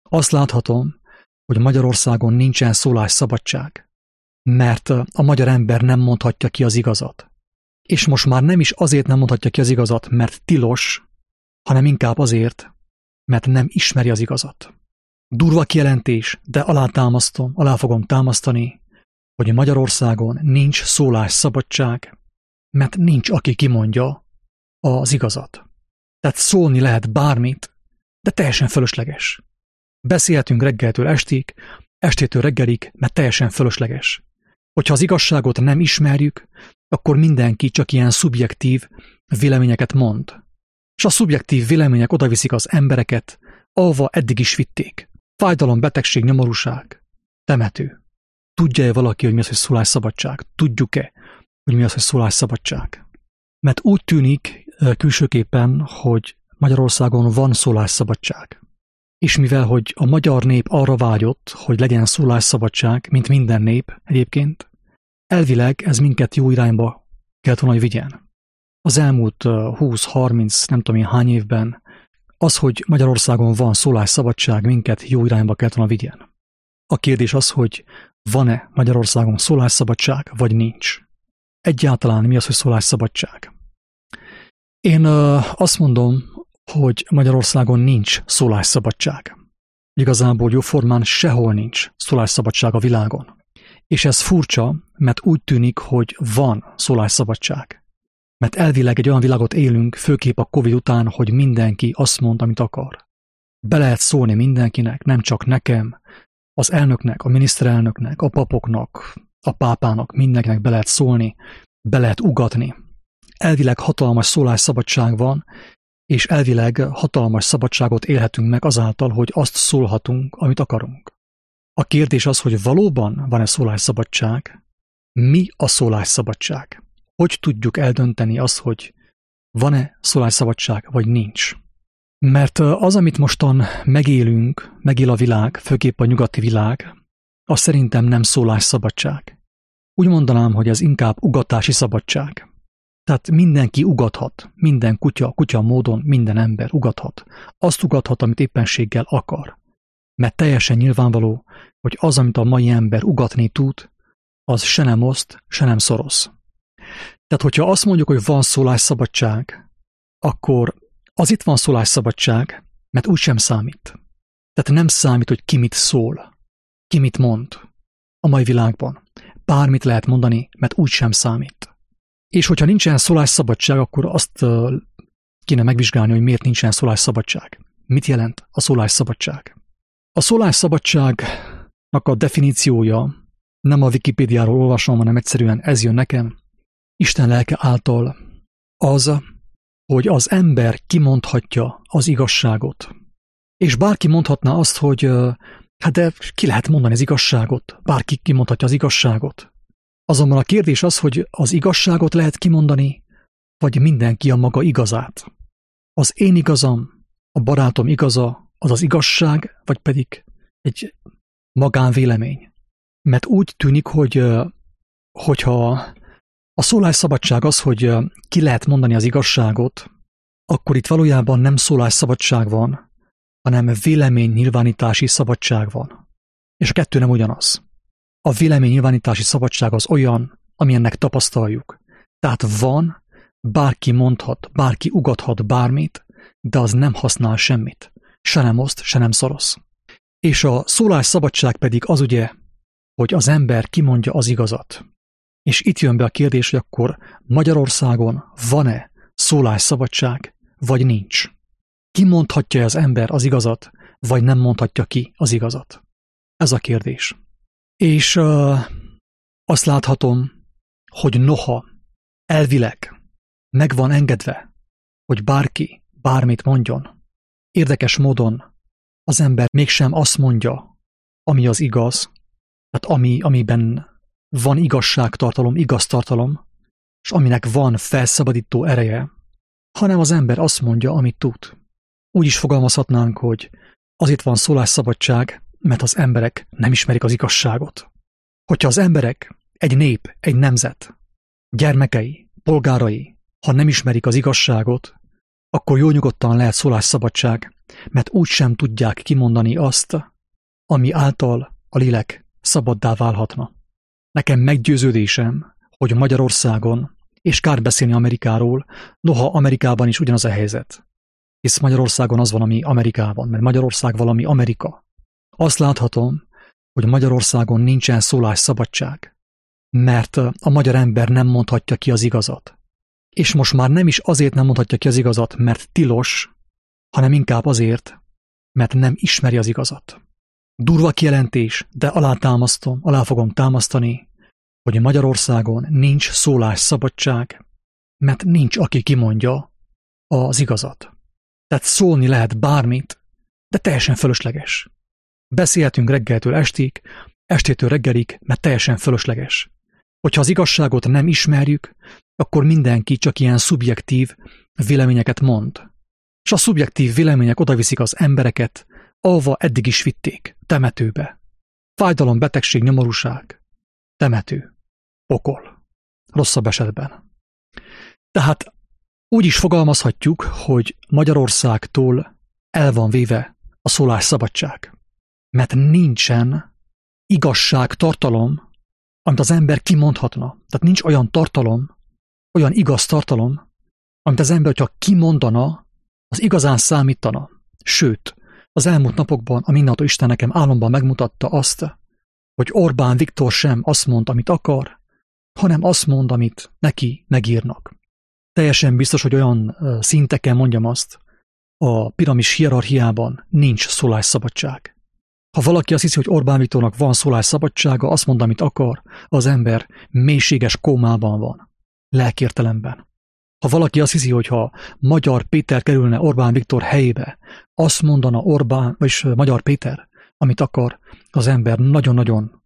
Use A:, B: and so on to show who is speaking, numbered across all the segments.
A: Azt láthatom, hogy Magyarországon nincsen szólásszabadság, mert a magyar ember nem mondhatja ki az igazat. És most már nem is azért nem mondhatja ki az igazat, mert tilos, hanem inkább azért, mert nem ismeri az igazat. Durva kijelentés, de alá fogom támasztani, hogy Magyarországon nincs szólásszabadság, mert nincs, aki kimondja az igazat. Tehát szólni lehet bármit, de teljesen fölösleges. Beszélhetünk reggeltől estig, estétől reggelig, mert teljesen fölösleges. Hogyha az igazságot nem ismerjük, akkor mindenki csak ilyen szubjektív véleményeket mond. És a szubjektív vélemények odaviszik az embereket, ahova eddig is vitték. Fájdalom, betegség, nyomorúság, temető. Tudja-e valaki, hogy mi az, hogy szólásszabadság? Tudjuk-e, hogy mi az, hogy szólásszabadság? Mert úgy tűnik külsőképpen, hogy Magyarországon van szólásszabadság. És mivel, hogy a magyar nép arra vágyott, hogy legyen szólásszabadság, mint minden nép egyébként, elvileg ez minket jó irányba kellett volna, hogy vigyen. Az elmúlt 20-30, nem tudom én hány évben az, hogy Magyarországon van szólásszabadság, minket jó irányba kellett volna vigyen. A kérdés az, hogy van-e Magyarországon szólásszabadság, vagy nincs. Egyáltalán mi az, hogy szólásszabadság? Én azt mondom, hogy Magyarországon nincs szólásszabadság. Igazából jóformán sehol nincs szólásszabadság a világon. És ez furcsa, mert úgy tűnik, hogy van szólásszabadság. Mert elvileg egy olyan világot élünk, főképp a Covid után, hogy mindenki azt mond, amit akar. Be lehet szólni mindenkinek, nem csak nekem, az elnöknek, a miniszterelnöknek, a papoknak, a pápának, mindenkinek be lehet szólni, be lehet ugatni. Elvileg hatalmas szólásszabadság van, és elvileg hatalmas szabadságot élhetünk meg azáltal, hogy azt szólhatunk, amit akarunk. A kérdés az, hogy valóban van-e szólásszabadság? Mi a szólásszabadság? Hogy tudjuk eldönteni azt, hogy van-e szólásszabadság, vagy nincs? Mert az, amit mostan megél a világ, főképp a nyugati világ, az szerintem nem szólásszabadság. Úgy mondanám, hogy ez inkább ugatási szabadság. Tehát mindenki ugathat, minden kutya módon minden ember ugathat. Azt ugathat, amit éppenséggel akar. Mert teljesen nyilvánvaló, hogy az, amit a mai ember ugatni tud, az se nem oszt, se nem szorosz. Tehát, hogyha azt mondjuk, hogy van szólásszabadság, akkor az itt van szólásszabadság, mert úgy sem számít. Tehát nem számít, hogy ki mit szól, ki mit mond a mai világban. Bármit lehet mondani, mert úgy sem számít. És hogyha nincsen szólásszabadság, akkor azt kéne megvizsgálni, hogy miért nincsen szólásszabadság. Mit jelent a szólásszabadság? A szólásszabadságnak a definíciója nem a Wikipédiáról olvasom, hanem egyszerűen ez jön nekem. Isten lelke által az, hogy az ember kimondhatja az igazságot. És bárki mondhatná azt, hogy hát de ki lehet mondani az igazságot? Bárki kimondhatja az igazságot. Azonban a kérdés az, hogy az igazságot lehet kimondani, vagy mindenki a maga igazát. Az én igazam, a barátom igaza, az az igazság, vagy pedig egy magánvélemény. Mert úgy tűnik, hogyha a szólásszabadság az, hogy ki lehet mondani az igazságot, akkor itt valójában nem szólásszabadság van, hanem véleménynyilvánítási szabadság van. És a kettő nem ugyanaz. A véleménynyilvánítási szabadság az olyan, amilyennek tapasztaljuk. Tehát van, bárki mondhat, bárki ugathat bármit, de az nem használ semmit. Se nem oszt, se nem szorosz. És a szólásszabadság pedig az ugye, hogy az ember kimondja az igazat. És itt jön be a kérdés, hogy akkor Magyarországon van-e szólásszabadság, vagy nincs? Ki mondhatja az ember az igazat, vagy nem mondhatja ki az igazat? Ez a kérdés. És azt láthatom, hogy noha elvileg meg van engedve, hogy bárki bármit mondjon, érdekes módon az ember mégsem azt mondja, ami az igaz, tehát amiben van igazságtartalom, igaztartalom, és aminek van felszabadító ereje, hanem az ember azt mondja, amit tud. Úgy is fogalmazhatnánk, hogy azért van szólásszabadság, mert az emberek nem ismerik az igazságot. Hogyha az emberek, egy nép, egy nemzet, gyermekei, polgárai, ha nem ismerik az igazságot, akkor jó nyugodtan lehet szólásszabadság, mert úgy sem tudják kimondani azt, ami által a lélek szabaddá válhatna. Nekem meggyőződésem, hogy Magyarországon, és kár beszélni Amerikáról, noha Amerikában is ugyanaz a helyzet. Hisz Magyarországon az van, ami Amerikában, mert Magyarország valami Amerika. Azt láthatom, hogy Magyarországon nincsen szólásszabadság, mert a magyar ember nem mondhatja ki az igazat. És most már nem is azért nem mondhatja ki az igazat, mert tilos, hanem inkább azért, mert nem ismeri az igazat. Durva kijelentés, de alá fogom támasztani, hogy Magyarországon nincs szólásszabadság, mert nincs, aki kimondja az igazat. Tehát szólni lehet bármit, de teljesen fölösleges. Beszélhetünk reggeltől estig, estétől reggelig, mert teljesen fölösleges. Hogyha az igazságot nem ismerjük, akkor mindenki csak ilyen szubjektív véleményeket mond. És a szubjektív vélemények odaviszik az embereket, ahova eddig is vitték, temetőbe. Fájdalom, betegség, nyomorúság, temető, pokol, rosszabb esetben. Tehát úgy is fogalmazhatjuk, hogy Magyarországtól el van véve a szólásszabadság, mert nincsen igazságtartalom, amit az ember kimondhatna. Tehát nincs olyan tartalom, olyan igaz tartalom, amit az ember, hogyha kimondana, az igazán számítana. Sőt, az elmúlt napokban a mindenható Isten nekem álomban megmutatta azt, hogy Orbán Viktor sem azt mond, amit akar, hanem azt mond, amit neki megírnak. Teljesen biztos, hogy olyan szinteken mondjam azt, a piramis hierarchiában nincs szólásszabadság. Ha valaki azt hiszi, hogy Orbán Viktornak van szólásszabadsága, azt mond, amit akar, az ember mélységes kómában van, lelkértelemben. Ha valaki azt hiszi, hogy ha Magyar Péter kerülne Orbán Viktor helyébe, azt mondana Orbán, vagyis Magyar Péter, amit akar, az ember nagyon-nagyon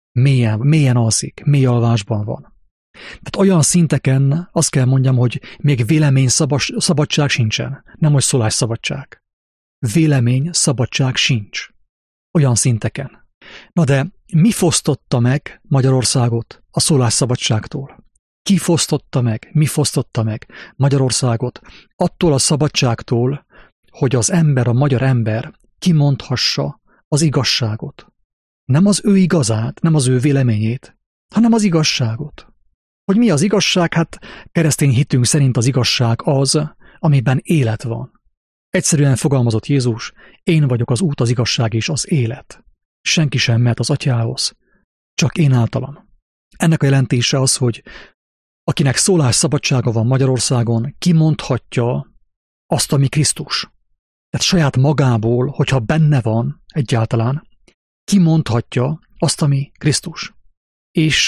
A: mélyen alszik, mély alvásban van. Tehát olyan szinteken azt kell mondjam, hogy még vélemény szabadság sincsen, nem hogy szólásszabadság. Vélemény szabadság sincs. Olyan szinteken. Na de mi fosztotta meg Magyarországot a szólásszabadságtól? Ki fosztotta meg, mi fosztotta meg Magyarországot attól a szabadságtól, hogy az ember, a magyar ember kimondhassa az igazságot? Nem az ő igazát, nem az ő véleményét, hanem az igazságot. Hogy mi az igazság? Hát keresztény hitünk szerint az igazság az, amiben élet van. Egyszerűen fogalmazott Jézus, én vagyok az út, az igazság és az élet. Senki sem mehet az Atyához, csak én általam. Ennek a jelentése az, hogy akinek szólásszabadsága van Magyarországon, kimondhatja azt, ami Krisztus. Tehát saját magából, hogyha benne van egyáltalán, kimondhatja azt, ami Krisztus. És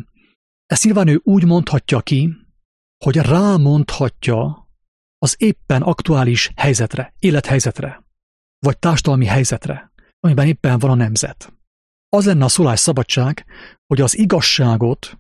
A: ezt nyilván ő úgy mondhatja ki, hogy rámondhatja az éppen aktuális helyzetre, élethelyzetre, vagy társadalmi helyzetre, amiben éppen van a nemzet. Az lenne a szólásszabadság, hogy az igazságot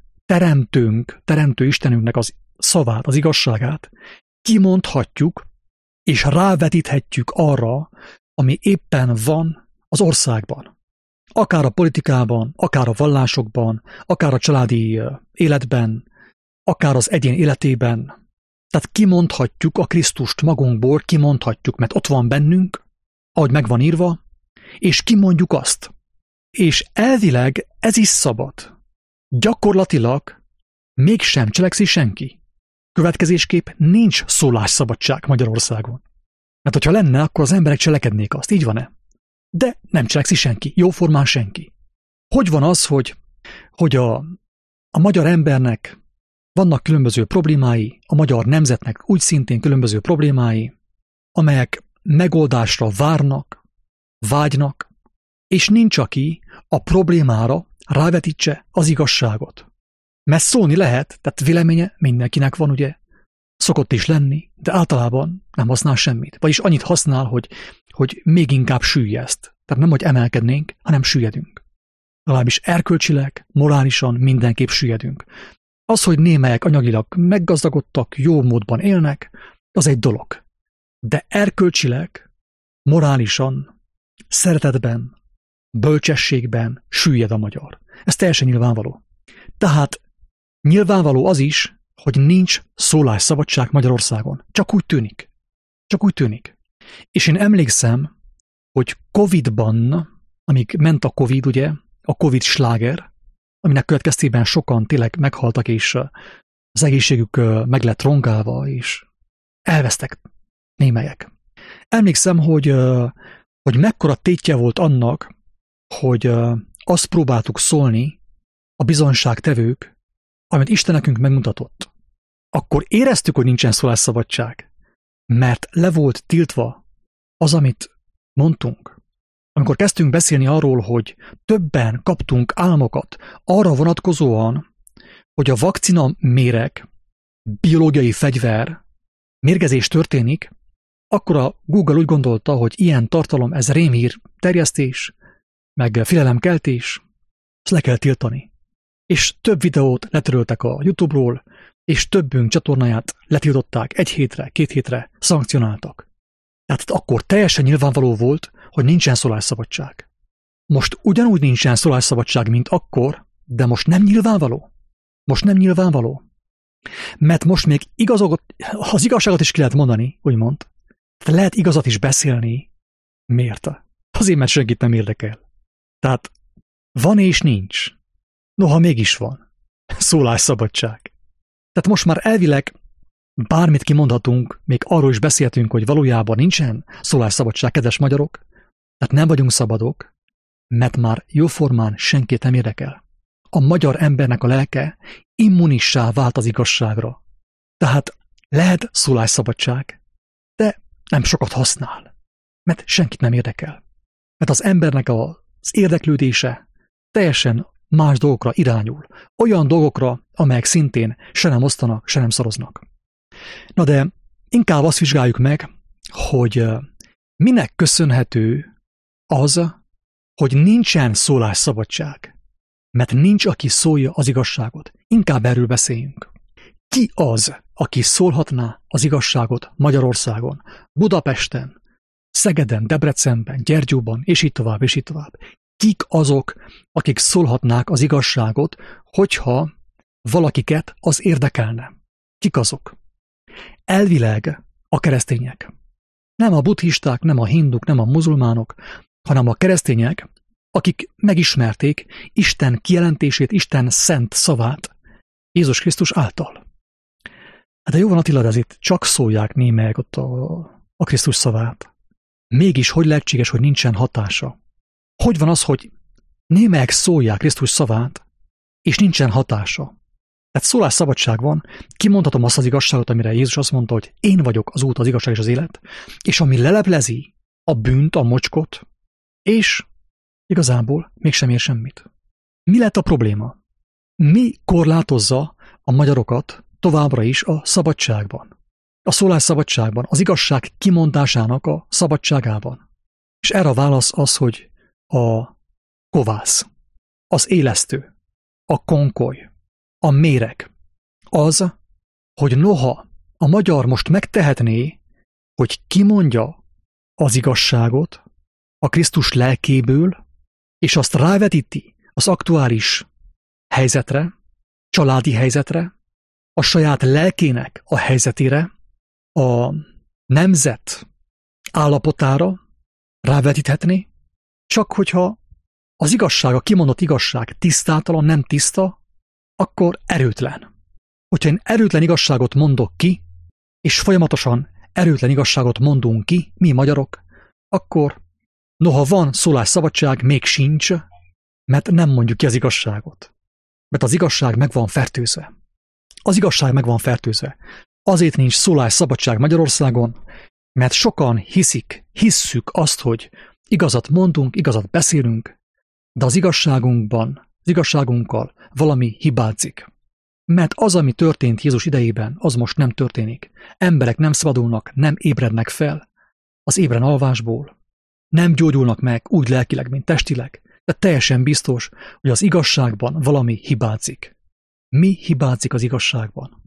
A: teremtő Istenünknek az szavát, az igazságát kimondhatjuk, és rávetíthetjük arra, ami éppen van az országban. Akár a politikában, akár a vallásokban, akár a családi életben, akár az egyén életében. Tehát kimondhatjuk a Krisztust magunkból, kimondhatjuk, mert ott van bennünk, ahogy meg van írva, és kimondjuk azt. És elvileg ez is szabad. Gyakorlatilag mégsem cselekszi senki. Következésképp nincs szólásszabadság Magyarországon. Mert hogyha lenne, akkor az emberek cselekednék azt, így van-e? De nem cselekszi senki, jóformán senki. Hogy van az, hogy a magyar embernek vannak különböző problémái, a magyar nemzetnek úgy szintén különböző problémái, amelyek megoldásra várnak, vágynak, és nincs, aki a problémára rávetítse az igazságot. Mert szólni lehet, tehát véleménye mindenkinek van, ugye, szokott is lenni, de általában nem használ semmit. Vagyis annyit használ, hogy még inkább süllyeszt. Tehát nem, hogy emelkednénk, hanem süllyedünk. Legalábbis erkölcsileg, morálisan mindenképp süllyedünk. Az, hogy némelyek anyagilag meggazdagodtak, jó módban élnek, az egy dolog. De erkölcsileg, morálisan, szeretetben, bölcsességben süllyed a magyar. Ez teljesen nyilvánvaló. Tehát nyilvánvaló az is, hogy nincs szólásszabadság Magyarországon. Csak úgy tűnik. Csak úgy tűnik. És én emlékszem, hogy Covid-ban, amíg ment a Covid, ugye, a Covid sláger, aminek következtében sokan tényleg meghaltak, és az egészségük meg lett rongálva, és elvesztek némelyek. Emlékszem, hogy mekkora tétje volt annak, hogy azt próbáltuk szólni a bizonyságtevők, amit Isten nekünk megmutatott. Akkor éreztük, hogy nincsen szólásszabadság, mert le volt tiltva az, amit mondtunk. Amikor kezdtünk beszélni arról, hogy többen kaptunk álmokat arra vonatkozóan, hogy a vakcina méreg, biológiai fegyver, mérgezés történik, akkor a Google úgy gondolta, hogy ilyen tartalom, ez rémhír terjesztés, meg félelemkeltés, ezt le kell tiltani. És több videót letöröltek a YouTube-ról, és többünk csatornáját letiltották 1 hétre, 2 hétre, szankcionáltak. Tehát akkor teljesen nyilvánvaló volt, hogy nincsen szólásszabadság. Most ugyanúgy nincsen szólásszabadság, mint akkor, de most nem nyilvánvaló. Most nem nyilvánvaló. Mert most még az igazságot is ki lehet mondani, úgymond. Lehet igazat is beszélni. Miért? Azért, mert senkit nem érdekel. Tehát van és nincs. Noha mégis van. Szólásszabadság. Tehát most már elvileg bármit kimondhatunk, még arról is beszéltünk, hogy valójában nincsen szólásszabadság, kedves magyarok, tehát nem vagyunk szabadok, mert már jóformán senkit nem érdekel. A magyar embernek a lelke immunissá vált az igazságra. Tehát lehet szólásszabadság, de nem sokat használ, mert senkit nem érdekel. Mert az embernek az érdeklődése teljesen más dolgokra irányul. Olyan dolgokra, amelyek szintén se nem osztanak, se nem szoroznak. Na de inkább azt vizsgáljuk meg, hogy minek köszönhető az, hogy nincsen szólásszabadság. Mert nincs, aki szólja az igazságot. Inkább erről beszéljünk. Ki az, aki szólhatná az igazságot Magyarországon, Budapesten, Szegeden, Debrecenben, Gyergyóban, és így tovább, és így tovább. Kik azok, akik szólhatnák az igazságot, hogyha valakiket az érdekelne? Kik azok? Elvileg a keresztények. Nem a buddhisták, nem a hinduk, nem a muzulmánok, hanem a keresztények, akik megismerték Isten kijelentését, Isten szent szavát Jézus Krisztus által. De jó van, Attila, de ezért csak szólják némelyek ott a Krisztus szavát. Mégis hogy lehetséges, hogy nincsen hatása? Hogy van az, hogy némelyek szólják Krisztus szavát, és nincsen hatása? Tehát szólásszabadság van, kimondhatom azt az igazságot, amire Jézus azt mondta, hogy én vagyok az út, az igazság és az élet, és ami leleplezi a bűnt, a mocskot, és igazából mégsem ér semmit. Mi lett a probléma? Mi korlátozza a magyarokat továbbra is a szabadságban? A szólásszabadságban, az igazság kimondásának a szabadságában. És erre a válasz az, hogy a kovász, az élesztő, a konkoly, a méreg. Az, hogy noha a magyar most megtehetné, hogy kimondja az igazságot a Krisztus lelkéből, és azt rávetíti az aktuális helyzetre, családi helyzetre, a saját lelkének a helyzetére, a nemzet állapotára rávetíthetné, csak hogyha az igazság, a kimondott igazság tisztátalan, nem tiszta, akkor erőtlen. Hogyha én erőtlen igazságot mondok ki, és folyamatosan erőtlen igazságot mondunk ki, mi magyarok, akkor noha van szólásszabadság, még sincs, mert nem mondjuk ki az igazságot. Mert az igazság meg van fertőzve. Az igazság meg van fertőzve. Azért nincs szólásszabadság Magyarországon, mert sokan hisszük azt, hogy igazat mondunk, igazat beszélünk, de az igazságunkkal valami hibázik. Mert az, ami történt Jézus idejében, az most nem történik. Emberek nem szabadulnak, nem ébrednek fel az ébren alvásból, nem gyógyulnak meg úgy lelkileg, mint testileg, de teljesen biztos, hogy az igazságban valami hibázik. Mi hibázik az igazságban?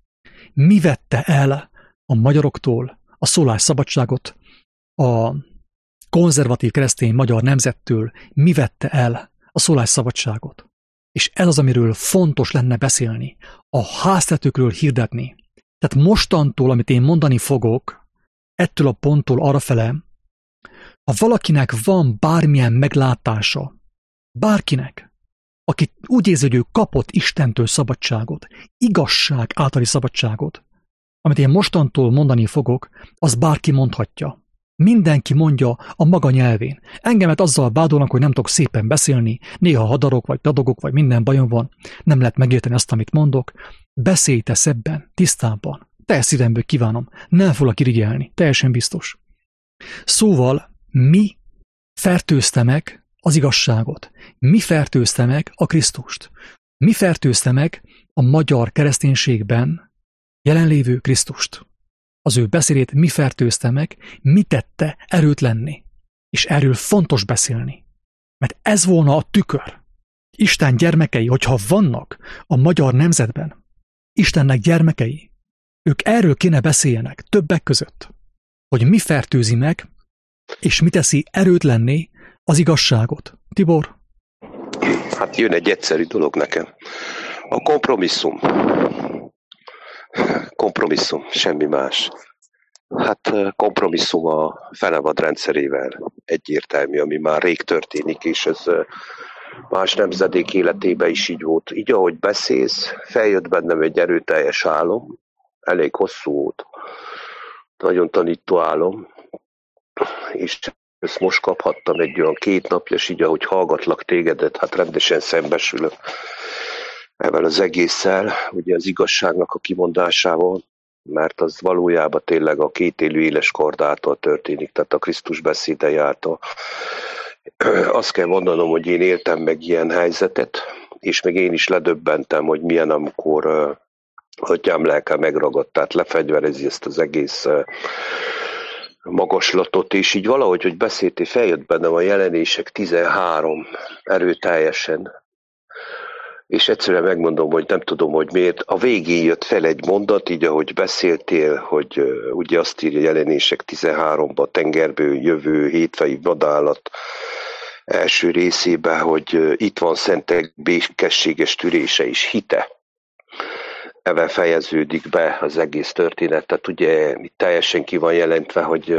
A: Mi vette el a magyaroktól a szólásszabadságot, a konzervatív keresztény magyar nemzettől? Mi vette el a szólásszabadságot? És ez az, amiről fontos lenne beszélni, a háztetőkről hirdetni. Tehát mostantól, amit én mondani fogok, ettől a ponttól arrafele, ha valakinek van bármilyen meglátása, bárkinek, aki úgy érzi, hogy ő kapott Istentől szabadságot, igazság általi szabadságot, amit én mostantól mondani fogok, az bárki mondhatja. Mindenki mondja a maga nyelvén. Engemet azzal vádolnak, hogy nem tudok szépen beszélni, néha hadarok, vagy dadogok, vagy minden bajom van, nem lehet megérteni azt, amit mondok. Beszélj te szebben, tisztábban. Teljes szívemből kívánom, nem foglak irigyelni, teljesen biztos. Szóval mi fertőzte meg az igazságot? Mi fertőzte meg a Krisztust? Mi fertőzte meg a magyar kereszténységben jelenlévő Krisztust? Az ő beszédét mi fertőzte meg, mi tette erőtlenné? És erről fontos beszélni. Mert ez volna a tükör. Isten gyermekei, hogyha vannak a magyar nemzetben, Istennek gyermekei, ők erről kéne beszéljenek többek között, hogy mi fertőzi meg, és mi teszi erőtlenné az igazságot. Tibor?
B: Hát jön egy egyszerű dolog nekem. A kompromisszum. Kompromisszum, semmi más. Hát kompromisszum a fenevad rendszerével egyértelmű, ami már rég történik, és ez más nemzedék életében is így volt. Így, ahogy beszélsz, feljött bennem egy erőteljes álom, elég hosszú volt, nagyon tanító álom, és ezt most kaphattam egy olyan 2 napja, és így, ahogy hallgatlak tégedet, hát rendesen szembesülök ezzel az egésszel, ugye az igazságnak a kimondásával, mert az valójában tényleg a kétélű éles kard által történik, tehát a Krisztus beszédei által. Azt kell mondanom, hogy én éltem meg ilyen helyzetet, és még én is ledöbbentem, hogy milyen, amikor atyám lelke megragadt, tehát lefegyverezi ezt az egész magaslatot, és így valahogy, hogy beszéltél, feljött bennem a Jelenések 13 erőteljesen, és egyszerűen megmondom, hogy nem tudom, hogy miért. A végén jött fel egy mondat, így ahogy beszéltél, hogy ugye azt írja Jelenések 13-ban, a tengerből jövő hétfejű vadállat első részében, hogy itt van szentek békességes tűrése és hite. Ebben fejeződik be az egész történet. Tehát ugye teljesen ki van jelentve, hogy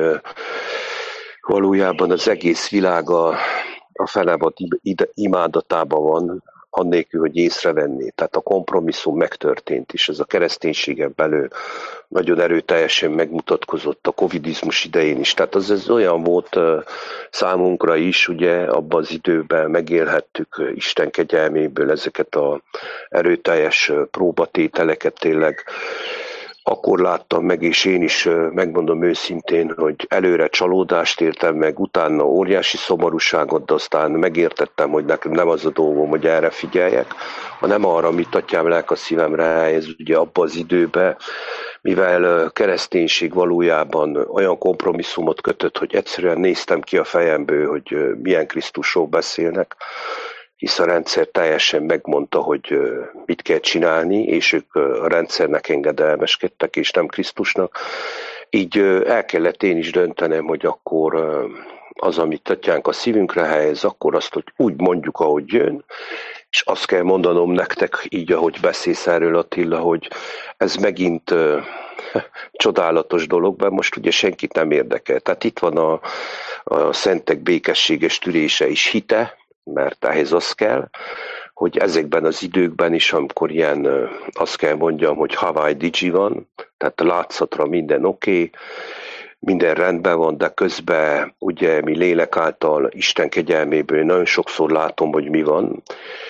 B: valójában az egész világ a fenevad imádatában van, annélkül, hogy észrevenné. Tehát a kompromisszum megtörtént, és ez a kereszténységen belül nagyon erőteljesen megmutatkozott a covidizmus idején is. Tehát ez olyan volt számunkra is, ugye abban az időben megélhettük Isten kegyelméből ezeket az erőteljes próbatételeket tényleg. Akkor láttam meg, és én is megmondom őszintén, hogy előre csalódást éltem meg, utána óriási szomorúságot, de aztán megértettem, hogy nekem nem az a dolgom, hogy erre figyeljek, hanem arra, amit atyám lelke a szívemre helyez, ugye abban az időben, mivel kereszténység valójában olyan kompromisszumot kötött, hogy egyszerűen néztem ki a fejemből, hogy milyen Krisztusról beszélnek, hisz a rendszer teljesen megmondta, hogy mit kell csinálni, és ők a rendszernek engedelmeskedtek, és nem Krisztusnak. Így el kellett én is döntenem, hogy akkor az, amit atyánk a szívünkre helyez, akkor azt, hogy úgy mondjuk, ahogy jön, és azt kell mondanom nektek, így, ahogy beszélsz erről, Attila, hogy ez megint csodálatos dolog, mert most ugye senkit nem érdekel. Tehát itt van a szentek békességes tűrése és hite, mert ehhez az kell, hogy ezekben az időkben is, amikor ilyen, azt kell mondjam, hogy Hawaii Digi van, tehát a látszatra minden oké, minden rendben van, de közben ugye mi lélek által, Isten kegyelméből nagyon sokszor látom, hogy mi van.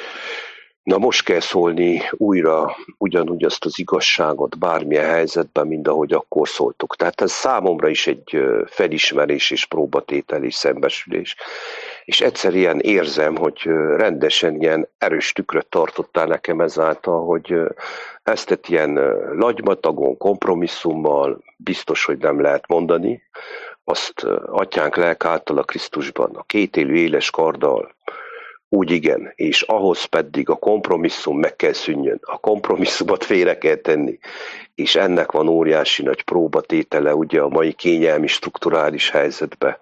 B: Na most kell szólni újra ugyanúgy azt az igazságot bármilyen helyzetben, mint ahogy akkor szóltuk. Tehát ez számomra is egy felismerés és próbatétel és szembesülés. És egyszerűen érzem, hogy rendesen ilyen erős tükröt tartottál nekem ezáltal, hogy ezt egy ilyen lagymatagon, kompromisszummal biztos, hogy nem lehet mondani. Azt atyánk lelke által a Krisztusban, a kétélű éles karddal, úgy igen, és ahhoz pedig a kompromisszum meg kell szűnjön. A kompromisszumot félre kell tenni, és ennek van óriási nagy próbatétele ugye a mai kényelmi strukturális helyzetben.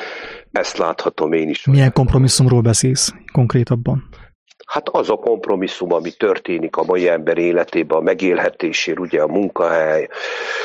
B: Ezt láthatom én is.
A: Milyen kompromisszumról beszélsz konkrétabban?
B: Hát az a kompromisszum, ami történik a mai ember életében, a megélhetésért, ugye a munkahely,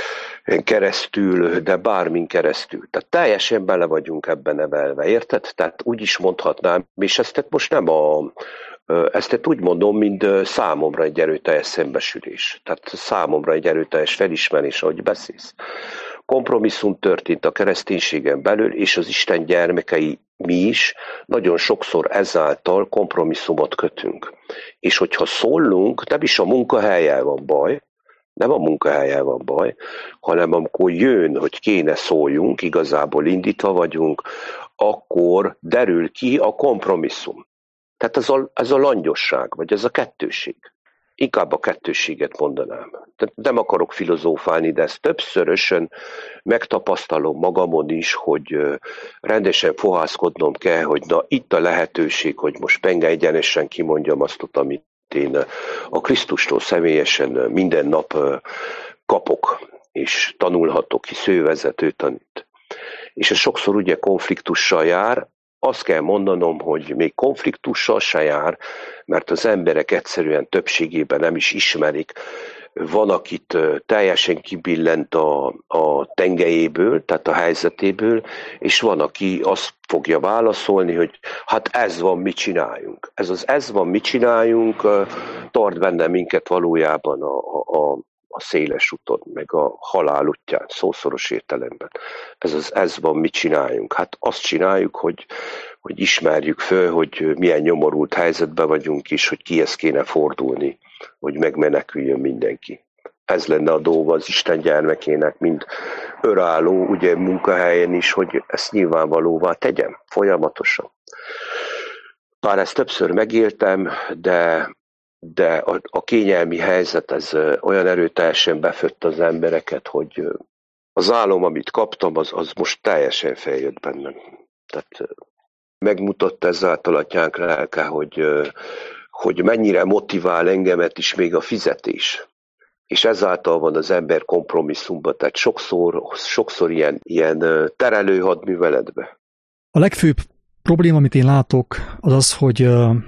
B: keresztül, de bármin keresztül. Tehát teljesen bele vagyunk ebben nevelve, érted? Tehát úgy is mondhatnám, és ezt most nem ezt úgy mondom, mint számomra egy erőteljes szembesülés. Tehát számomra egy erőteljes felismerés, ahogy beszélsz. Kompromisszum történt a kereszténységen belül, és az Isten gyermekei mi is nagyon sokszor ezáltal kompromisszumot kötünk. És hogyha szólunk, nem is a munkahelyen van baj, nem a munkahelyen van baj, hanem amikor jön, hogy kéne szóljunk, igazából indítva vagyunk, akkor derül ki a kompromisszum. Tehát ez a langyosság, vagy ez a kettőség. Inkább a kettősséget mondanám. Nem akarok filozófálni, de ezt többszörösen megtapasztalom magamon is, hogy rendesen fohászkodnom kell, hogy na itt a lehetőség, hogy most penge egyenesen kimondjam azt, amit én a Krisztustól személyesen minden nap kapok, és tanulhatok, hisz ő vezet, ő tanít. És ez sokszor ugye konfliktussal jár. Azt kell mondanom, hogy még konfliktussal se jár, mert az emberek egyszerűen többségében nem is ismerik. Van, akit teljesen kibillent a tengelyéből, tehát a helyzetéből, és van, aki azt fogja válaszolni, hogy hát ez van, mit csináljunk. Ez van, mit csináljunk, tart benne minket valójában a széles úton, meg a halál útján, szószoros értelemben. Ez van, mit csináljunk. Hát azt csináljuk, hogy ismerjük föl, hogy milyen nyomorult helyzetben vagyunk is, hogy kihez kéne fordulni, hogy megmeneküljön mindenki. Ez lenne a dolga az Isten gyermekének, mint önálló, ugye munkahelyen is, hogy ezt nyilvánvalóvá tegyem folyamatosan. Bár ezt többször megéltem, de a kényelmi helyzet ez olyan erőteljesen befött az embereket, hogy az álom, amit kaptam, az most teljesen feljött bennem. Tehát megmutatta ezáltal Atyánk lelke, hogy mennyire motivál engemet is még a fizetés. És ezáltal van az ember kompromisszumban, tehát sokszor ilyen terelő hadműveletbe.
A: A legfőbb probléma, amit én látok, az az, hogy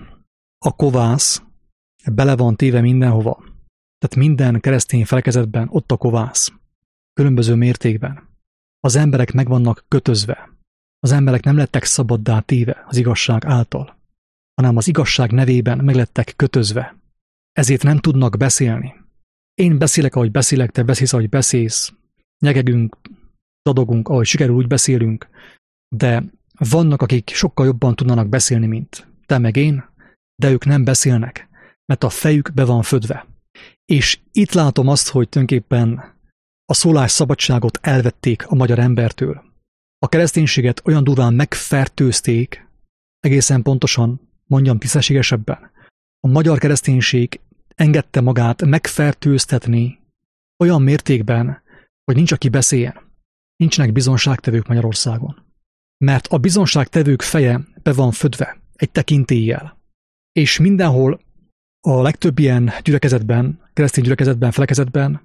A: a kovász bele van téve mindenhova. Tehát minden keresztény felekezetben ott a kovász. Különböző mértékben. Az emberek meg vannak kötözve. Az emberek nem lettek szabaddá téve az igazság által, hanem az igazság nevében meg lettek kötözve. Ezért nem tudnak beszélni. Én beszélek, ahogy beszélek, te beszélsz, ahogy beszélsz. Nyegegünk, dadogunk, ahogy sikerül, úgy beszélünk. De vannak, akik sokkal jobban tudnának beszélni, mint te meg én, de ők nem beszélnek, mert a fejük be van födve. És itt látom azt, hogy tulajdonképpen a szólásszabadságot elvették a magyar embertől. A kereszténységet olyan durván megfertőzték, egészen pontosan, mondjam tisztességesebben, a magyar kereszténység engedte magát megfertőztetni olyan mértékben, hogy nincs, aki beszéljen. Nincsenek bizonságtevők Magyarországon. Mert a bizonságtevők feje be van födve egy tekintéllyel. És mindenhol a legtöbb ilyen gyülekezetben, keresztény gyülekezetben, felekezetben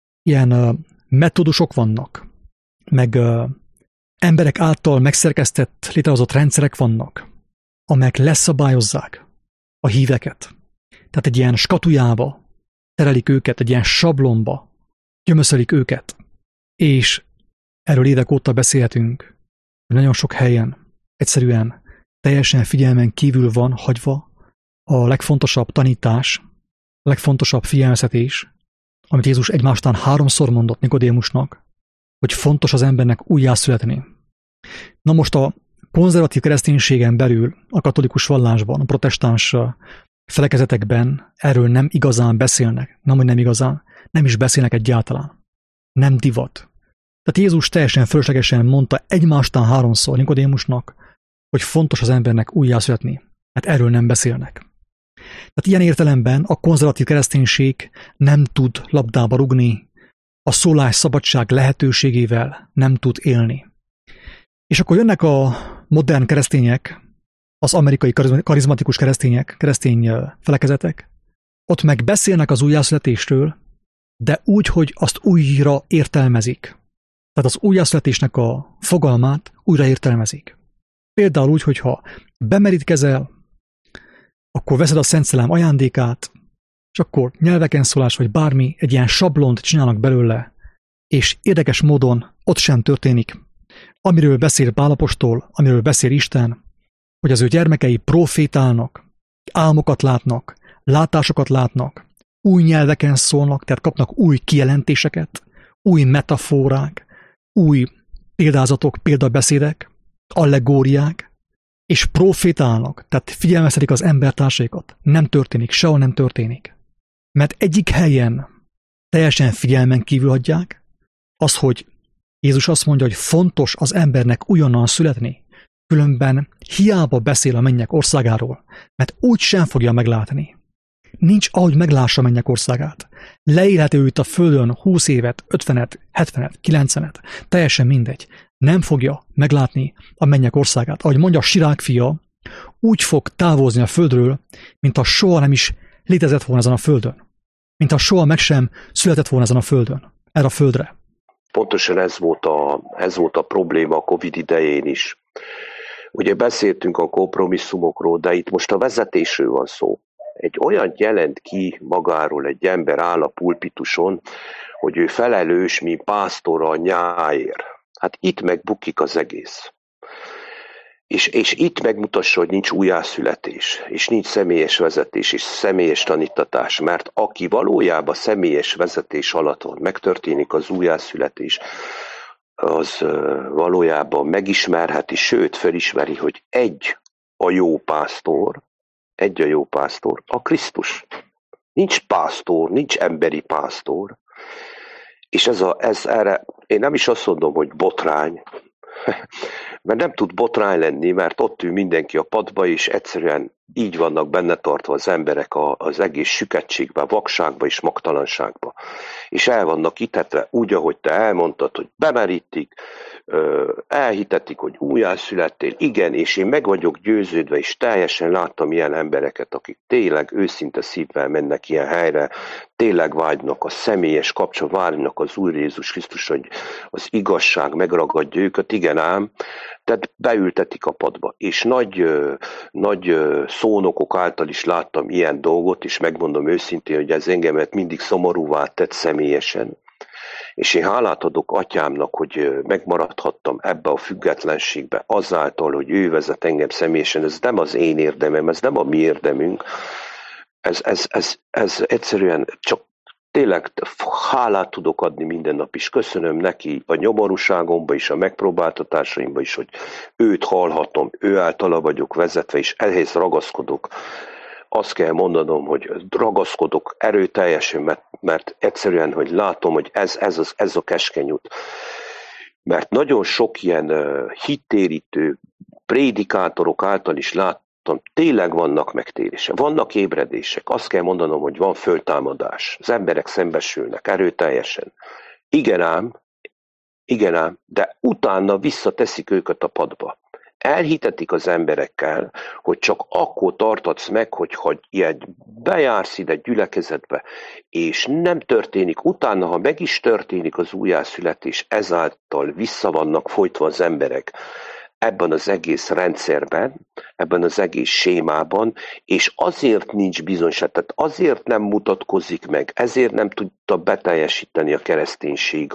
A: ilyen metódusok vannak, meg emberek által megszerkesztett, létrehozott rendszerek vannak, amelyek leszabályozzák a híveket. Tehát egy ilyen skatujába terelik őket, egy ilyen sablonba gyömöszölik őket. És erről évek óta beszélhetünk, hogy nagyon sok helyen egyszerűen teljesen figyelmen kívül van hagyva a legfontosabb tanítás, a legfontosabb figyelmeztetés, amit Jézus egymástán 3-szor mondott Nikodémusnak, hogy fontos az embernek újjászületni. Na most a konzervatív kereszténységen belül, a katolikus vallásban, a protestáns felekezetekben erről nem igazán beszélnek. Nem igazán, nem is beszélnek egyáltalán. Nem divat. Tehát Jézus teljesen fölöslegesen mondta egymástán 3-szor Nikodémusnak, hogy fontos az embernek újjászületni. Hát erről nem beszélnek. Tehát ilyen értelemben a konzervatív kereszténység nem tud labdába rugni, a szólásszabadság lehetőségével nem tud élni. És akkor jönnek a modern keresztények, az amerikai karizmatikus keresztények, keresztény felekezetek, ott meg beszélnek az újjászületésről, de úgy, hogy azt újra értelmezik. Tehát az újjászületésnek a fogalmát újra értelmezik. Például úgy, hogyha bemerítkezel, akkor veszed a Szent Szellem ajándékát, és akkor nyelveken szólás, vagy bármi, egy ilyen sablont csinálnak belőle, És érdekes módon ott sem történik, amiről beszél Pál apostol, amiről beszél Isten, hogy az ő gyermekei profétálnak, álmokat látnak, látásokat látnak, új nyelveken szólnak, tehát kapnak új kijelentéseket, új metaforák, új példázatok, példabeszédek, allegóriák, és profétálnak, tehát figyelmeztetik az embertársaikat. Nem történik, sehol nem történik. Mert egyik helyen teljesen figyelmen kívül hagyják, az, hogy Jézus azt mondja, hogy fontos az embernek újonnan születni, különben hiába beszél a mennyek országáról, mert úgy sem fogja meglátni. Nincs ahogy meglássa a mennyek országát. Leélhető ő itt a földön 20 évet, 50-et, 70-et, 90-et, teljesen mindegy. Nem fogja meglátni a mennyek országát. Ahogy mondja a Sirák fia, úgy fog távozni a földről, mint ha soha nem is létezett volna ezen a földön. Mint ha soha meg sem született volna ezen a földön, erre a földre.
B: Pontosan ez volt a probléma a Covid idején is. Ugye beszéltünk a kompromisszumokról, de itt most a vezetésről van szó. Egy olyan jelent ki magáról egy ember áll a pulpituson, hogy ő felelős, mint pásztor a nyáért. Hát itt megbukik az egész. És itt megmutassa, hogy nincs újjászületés, és nincs személyes vezetés, és személyes tanítatás, mert aki valójában személyes vezetés alatt van, megtörténik az újjászületés, az valójában megismerheti, sőt, felismeri, hogy egy a jó pásztor, a Krisztus. Nincs pásztor, nincs emberi pásztor, és ez erre, én nem is azt mondom, hogy botrány, mert nem tud botrány lenni, mert ott ül mindenki a padba, és egyszerűen így vannak benne tartva az emberek az egész süketségbe, vakságba és magtalanságba. És el vannak hitetve, úgy, ahogy te elmondtad, hogy bemerítik, elhitetik, hogy újjászülettél. Igen, és én meg vagyok győződve, és teljesen láttam ilyen embereket, akik tényleg őszinte szívvel mennek ilyen helyre, tényleg vágynak a személyes kapcsolat, vágynak az Úr Jézus Krisztus, hogy az igazság megragadja őket, igen ám, tehát beültetik a padba. És nagy szónokok által is láttam ilyen dolgot, és megmondom őszintén, hogy ez engemet mindig szomorúvá tett személyesen. És én hálát adok atyámnak, hogy megmaradhattam ebbe a függetlenségbe azáltal, hogy ő vezet engem személyesen. Ez nem az én érdemem, ez nem a mi érdemünk. Ez egyszerűen csak tényleg hálát tudok adni minden nap is. Köszönöm neki a nyomorúságomba is, a megpróbáltatásaimba is, hogy őt hallhatom, ő általa vagyok vezetve, és ehhez ragaszkodok. Azt kell mondanom, hogy ragaszkodok erőteljesen, mert egyszerűen, hogy látom, hogy ez a keskeny út. Mert nagyon sok ilyen hittérítő prédikátorok által is láttam, tényleg vannak megtérése, vannak ébredések. Azt kell mondanom, hogy van föltámadás. Az emberek szembesülnek erőteljesen. Igen ám, de utána visszateszik őket a padba. Elhitetik az emberekkel, hogy csak akkor tartatsz meg, hogyha ilyen bejársz ide gyülekezetbe, és nem történik. Utána, ha meg is történik az újjászületés, ezáltal vissza vannak folytva az emberek ebben az egész rendszerben, ebben az egész sémában, és azért nincs bizonyság, tehát azért nem mutatkozik meg, ezért nem tudta beteljesíteni a kereszténység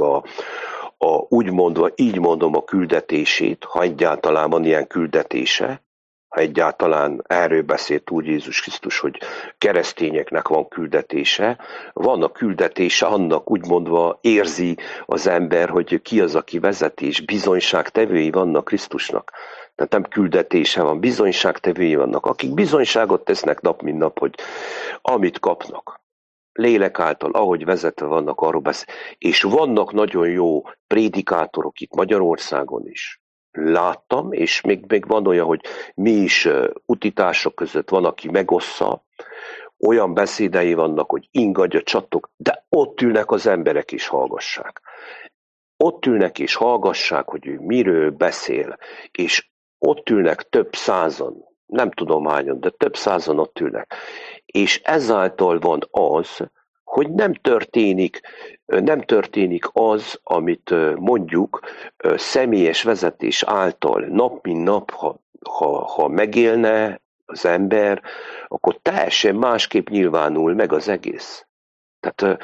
B: így mondom a küldetését, ha egyáltalán van ilyen küldetése, ha egyáltalán erről beszélt Úr Jézus Krisztus, hogy keresztényeknek van küldetése, van a küldetése, annak úgymondva érzi az ember, hogy ki az, aki vezeti, és bizonyságtevői vannak Krisztusnak. Tehát nem küldetése van, bizonyságtevői vannak, akik bizonyságot tesznek nap mint nap, hogy amit kapnak. Lélek által, ahogy vezetve vannak, arról beszél. És vannak nagyon jó prédikátorok itt Magyarországon is. Láttam, és még van olyan, hogy mi is utitások között van, aki megossza, olyan beszédei vannak, hogy ingadja, csattog, de ott ülnek az emberek és hallgassák. Ott ülnek és hallgassák, hogy ő miről beszél, és ott ülnek több százan, nem tudom hányan, de több százan ott ülnek. És ezáltal van az, hogy nem történik az, amit mondjuk személyes vezetés által nap mint nap, ha megélne az ember, akkor teljesen másképp nyilvánul meg az egész. Tehát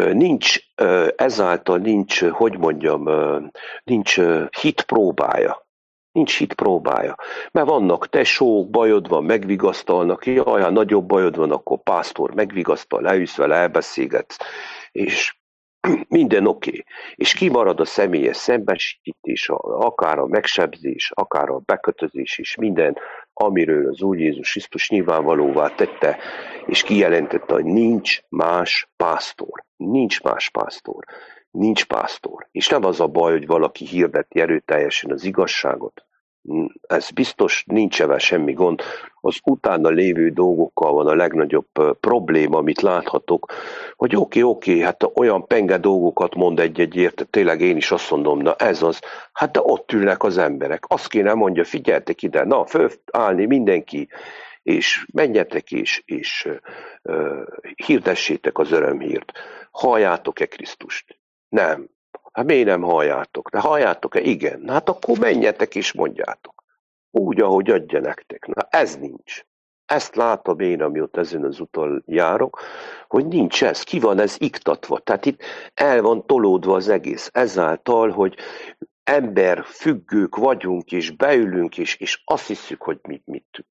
B: ezáltal nincs, hogy mondjam, nincs hit próbája. Nincs hit próbája. Mert vannak tesók, bajod van, megvigasztalnak, jaj, ha nagyobb bajod van, akkor pásztor megvigasztal, leülsz vele, elbeszélgetsz, és minden oké. És kimarad a személyes szembesítés, akár a megsebzés, akár a bekötözés is, minden, amiről az Úr Jézus Krisztus nyilvánvalóvá tette, és kijelentette, hogy nincs más pásztor. Nincs más pásztor. Nincs pásztor. És nem az a baj, hogy valaki hirdeti erőteljesen az igazságot. Ez biztos, nincs ebben semmi gond. Az utána lévő dolgokkal van a legnagyobb probléma, amit láthatok, hogy oké, hát olyan penge dolgokat mond egy-egyért, tényleg én is azt mondom, na ez az, hát de ott ülnek az emberek. Azt kéne mondja, figyeltek ide, na fölállni mindenki, és menjetek és hirdessétek az örömhírt. Halljátok-e Krisztust? Nem. Hát miért nem halljátok? De halljátok-e? Igen. Hát akkor menjetek és mondjátok. Úgy, ahogy adja nektek. Na ez nincs. Ezt látom én, amióta ezen az úton járok, hogy nincs ez. Ki van ez iktatva? Tehát itt el van tolódva az egész. Ezáltal, hogy ember függők vagyunk, és beülünk, és azt hiszük, hogy mit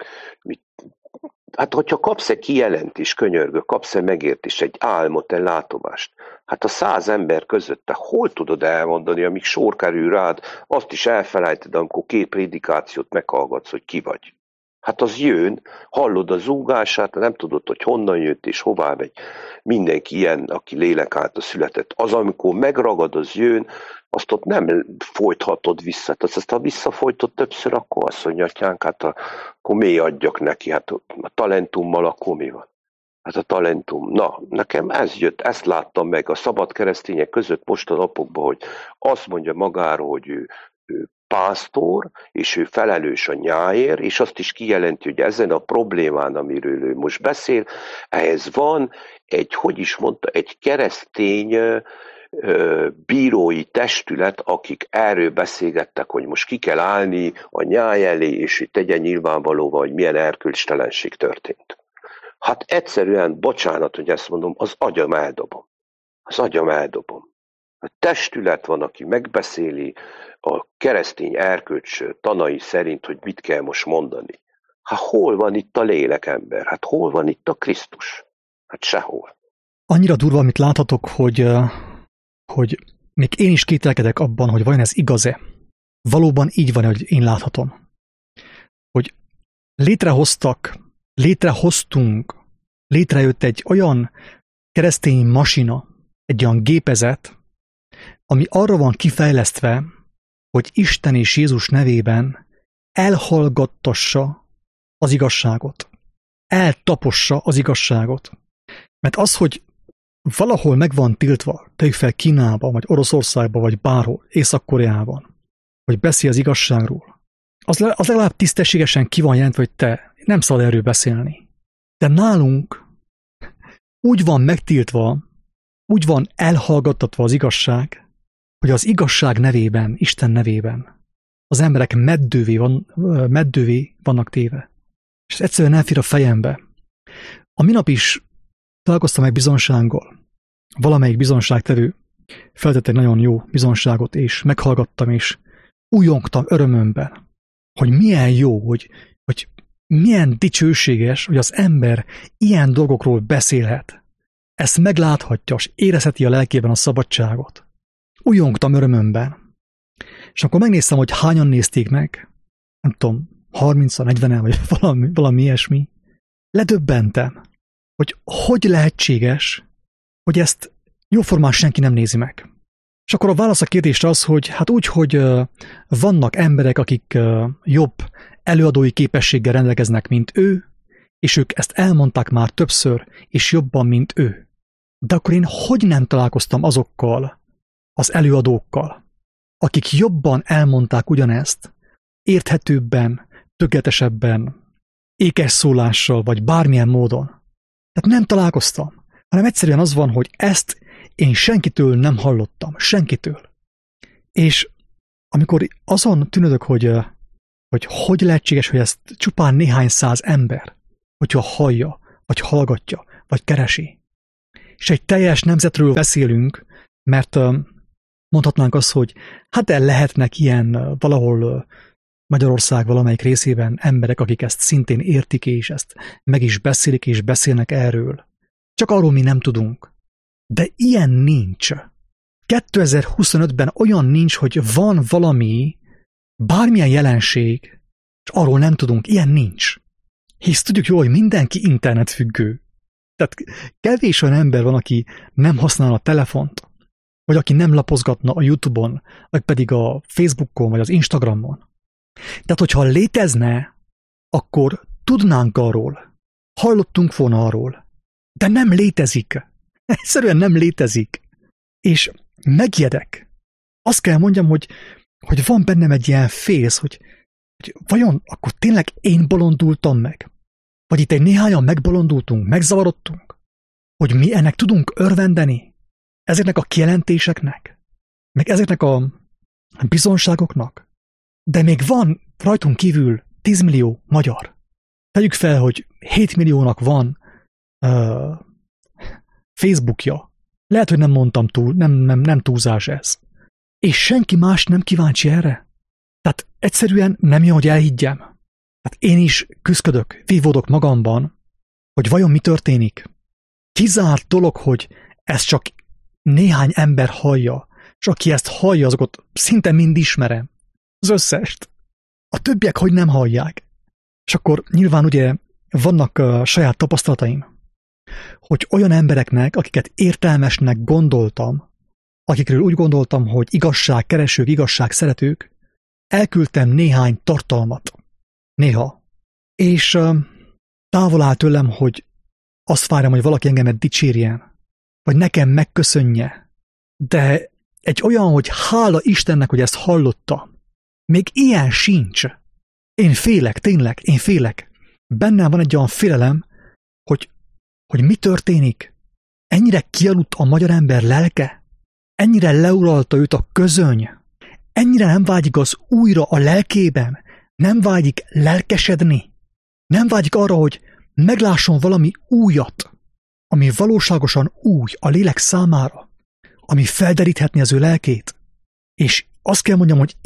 B: hát, hogyha kapsz egy kijelentést, könyörgő, kapsz egy megértést, egy álmot, egy látomást, hát a 100 ember között te hol tudod elmondani, amíg sor kerül rád, azt is elfelejted, amikor 2 prédikációt meghallgatsz, hogy ki vagy. Hát az jön, hallod a zúgását, nem tudod, hogy honnan jött és hová megy. Mindenki ilyen, aki lélek által született. Az, amikor megragad, az jön, azt ott nem folythatod vissza. Azt ha visszafolytod többször, akkor azt mondja, atyánk, hát akkor miért adjak neki? Hát a talentummal akkor mi van? Hát a talentum. Na, nekem ez jött, ezt láttam meg a szabad keresztények között most a napokban, hogy azt mondja magáról, hogy ő pásztor, és ő felelős a nyáért, és azt is kijelenti, hogy ezen a problémán, amiről ő most beszél, ehhez van egy keresztény bírói testület, akik erről beszélgettek, hogy most ki kell állni a nyáj elé, és itt tegyen nyilvánvalóval, hogy milyen erkölcstelenség történt. Hát egyszerűen, bocsánat, hogy ezt mondom, az agyam eldobom. A testület van, aki megbeszéli a keresztény erkölcs tanai szerint, hogy mit kell most mondani. Hát hol van itt a lélekember? Hát hol van itt a Krisztus? Hát sehol.
A: Annyira durva, amit láthatok, hogy még én is kételkedek abban, hogy vajon ez igaz-e. Valóban így van, hogy én láthatom. Hogy létrejött egy olyan keresztény masina, egy olyan gépezet, ami arra van kifejlesztve, hogy Isten és Jézus nevében elhallgattassa az igazságot. Eltapossa az igazságot. Mert az, hogy valahol meg van tiltva, tegyük fel Kínában, vagy Oroszországban, vagy bárhol, Észak-Koreában, hogy beszél az igazságról, az legalább tisztességesen ki van jelentve, hogy te nem szabad erről beszélni. De nálunk úgy van megtiltva, úgy van elhallgattatva az igazság, hogy az igazság nevében, Isten nevében az emberek meddővé vannak téve. És ez egyszerűen elfér a fejembe. A minap is találkoztam egy bizonsággal. Valamelyik bizonságtevő feltett egy nagyon jó bizonságot, és meghallgattam, és újongtam örömömben, hogy milyen jó, hogy milyen dicsőséges, hogy az ember ilyen dolgokról beszélhet. Ezt megláthatja, és érezheti a lelkében a szabadságot. Újongtam örömömben. És akkor megnéztem, hogy hányan nézték meg. Nem tudom, 30-an, 40-en, vagy valami ilyesmi. Ledöbbentem, hogy lehetséges, hogy ezt jóformán senki nem nézi meg. És akkor a válasz a kérdésre az, hogy hát úgy, hogy vannak emberek, akik jobb előadói képességgel rendelkeznek, mint ő, és ők ezt elmondták már többször, és jobban, mint ő. De akkor én hogy nem találkoztam azokkal az előadókkal, akik jobban elmondták ugyanezt, érthetőbben, tökéletesebben, ékes szólással, vagy bármilyen módon. Tehát nem találkoztam, hanem egyszerűen az van, hogy ezt én senkitől nem hallottam, senkitől. És amikor azon tűnődök, hogy lehetséges, hogy ezt csupán néhány száz ember, hogyha hallja, vagy hallgatja, vagy keresi. és egy teljes nemzetről beszélünk, mert mondhatnánk azt, hogy hát lehetnek ilyen valahol Magyarország valamelyik részében emberek, akik ezt szintén értik, és ezt meg is beszélik, és beszélnek erről. Csak arról mi nem tudunk. De ilyen nincs. 2025-ben olyan nincs, hogy van valami, bármilyen jelenség, és arról nem tudunk. Ilyen nincs. Hisz tudjuk jól, hogy mindenki internetfüggő. Tehát kevés olyan ember van, aki nem használ a telefont, vagy aki nem lapozgatna a YouTube-on, vagy pedig a Facebookon, vagy az Instagramon. Tehát, hogyha létezne, akkor tudnánk arról, hallottunk volna arról, de nem létezik. Egyszerűen nem létezik. És megijedek. Azt kell mondjam, hogy van bennem egy ilyen fész, hogy vajon akkor tényleg én bolondultam meg? Vagy itt egy néhányan megbolondultunk, megzavarodtunk? Hogy mi ennek tudunk örvendeni? Ezeknek a kijelentéseknek? Meg ezeknek a bizonságoknak? De még van rajtunk kívül 10 millió magyar. Tegyük fel, hogy 7 milliónak van Facebookja. Lehet, hogy nem mondtam túl, nem túlzás ez. És senki más nem kíváncsi erre. Tehát egyszerűen nem jön, hogy elhiggyem. Tehát én is küszködök, vívódok magamban, hogy vajon mi történik. Kizárt dolog, hogy ezt csak néhány ember hallja, és aki ezt hallja, azokat szinte mind ismerem. Az összest. A többiek hogy nem hallják. És akkor nyilván ugye vannak saját tapasztalataim, hogy olyan embereknek, akiket értelmesnek gondoltam, akikről úgy gondoltam, hogy igazságkeresők, igazságszeretők, elküldtem néhány tartalmat. Néha. És távol áll tőlem, hogy azt várjam, hogy valaki engemet dicsérjen, vagy nekem megköszönje. De egy olyan, hogy hála Istennek, hogy ezt hallottam, még ilyen sincs. Én félek, tényleg, én félek. Bennem van egy olyan félelem, hogy mi történik. Ennyire kialudt a magyar ember lelke? Ennyire leuralta őt a közöny? Ennyire nem vágyik az újra a lelkében? Nem vágyik lelkesedni? Nem vágyik arra, hogy meglásson valami újat, ami valóságosan új a lélek számára, ami felderíthetni az ő lelkét? És azt kell mondjam, hogy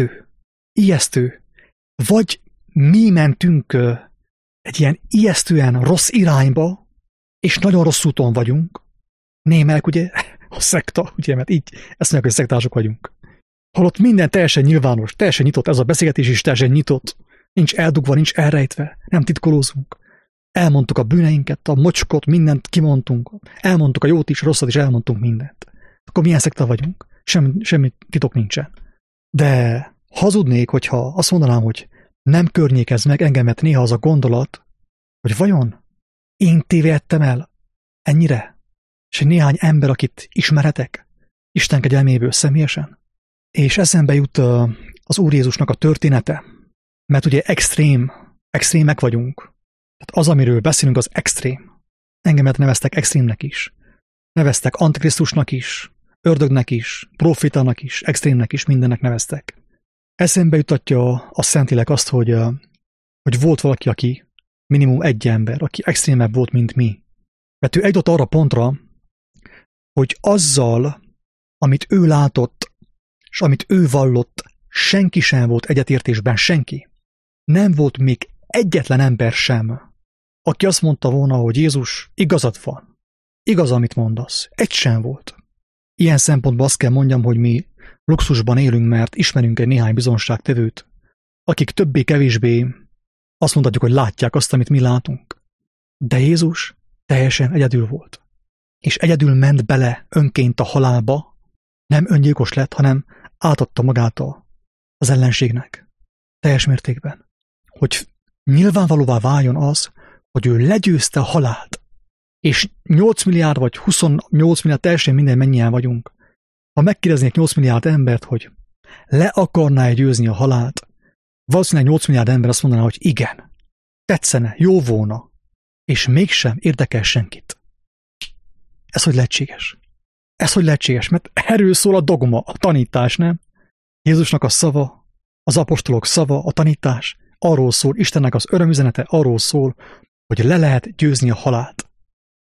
A: ijesztő. Vagy mi mentünk egy ilyen ijesztően rossz irányba, és nagyon rossz úton vagyunk. Némelek, ugye, a szekta, ugye, mert így ezt mondják, hogy szektások vagyunk. Holott minden teljesen nyilvános, teljesen nyitott, ez a beszélgetés is teljesen nyitott. Nincs eldugva, nincs elrejtve, nem titkolózunk. Elmondtuk a bűneinket, a mocskot, mindent kimondtunk. Elmondtuk a jót is, a rosszat is, elmondtunk mindent. Akkor milyen szekta vagyunk? Semmi titok nincsen. De hazudnék, hogyha azt mondanám, hogy nem környékez meg engemet néha az a gondolat, hogy vajon én tévedtem el ennyire? És néhány ember, akit ismerhetek, Isten kegyelméből személyesen. És eszembe jut az Úr Jézusnak a története, mert ugye extrémek vagyunk. Tehát az, amiről beszélünk, az extrém. Engemet neveztek extrémnek is. Neveztek antikrisztusnak is, ördögnek is, profitának is, extrémnek is, mindennek neveztek. Eszembe jutatja a Szentlélek azt, hogy volt valaki, aki minimum egy ember, aki extrémebb volt, mint mi. Mert ő eljutott arra pontra, hogy azzal, amit ő látott, és amit ő vallott, senki sem volt egyetértésben, senki. Nem volt még egyetlen ember sem, aki azt mondta volna, hogy Jézus, igazad van. Igaz, amit mondasz. Egy sem volt. Ilyen szempontból azt kell mondjam, hogy mi luxusban élünk, mert ismerünk egy néhány bizonságtevőt, akik többé-kevésbé azt mondhatjuk, hogy látják azt, amit mi látunk. De Jézus teljesen egyedül volt. És egyedül ment bele önként a halálba, nem öngyilkos lett, hanem átadta magát az ellenségnek. Teljes mértékben. Hogy nyilvánvalóvá váljon az, hogy ő legyőzte a halált. És 8 milliárd vagy 28 milliárd, teljesen minden mennyien vagyunk. Ha megkérdeznék 8 milliárd embert, hogy le akarná győzni a halált, valószínűleg 8 milliárd ember azt mondaná, hogy igen, tetszene, jó volna, és mégsem érdekel senkit. Ez hogy lehetséges? Ez hogy lehetséges? Mert erről szól a dogma, a tanítás, nem? Jézusnak a szava, az apostolok szava, a tanítás arról szól, Istennek az örömüzenete arról szól, hogy le lehet győzni a halált.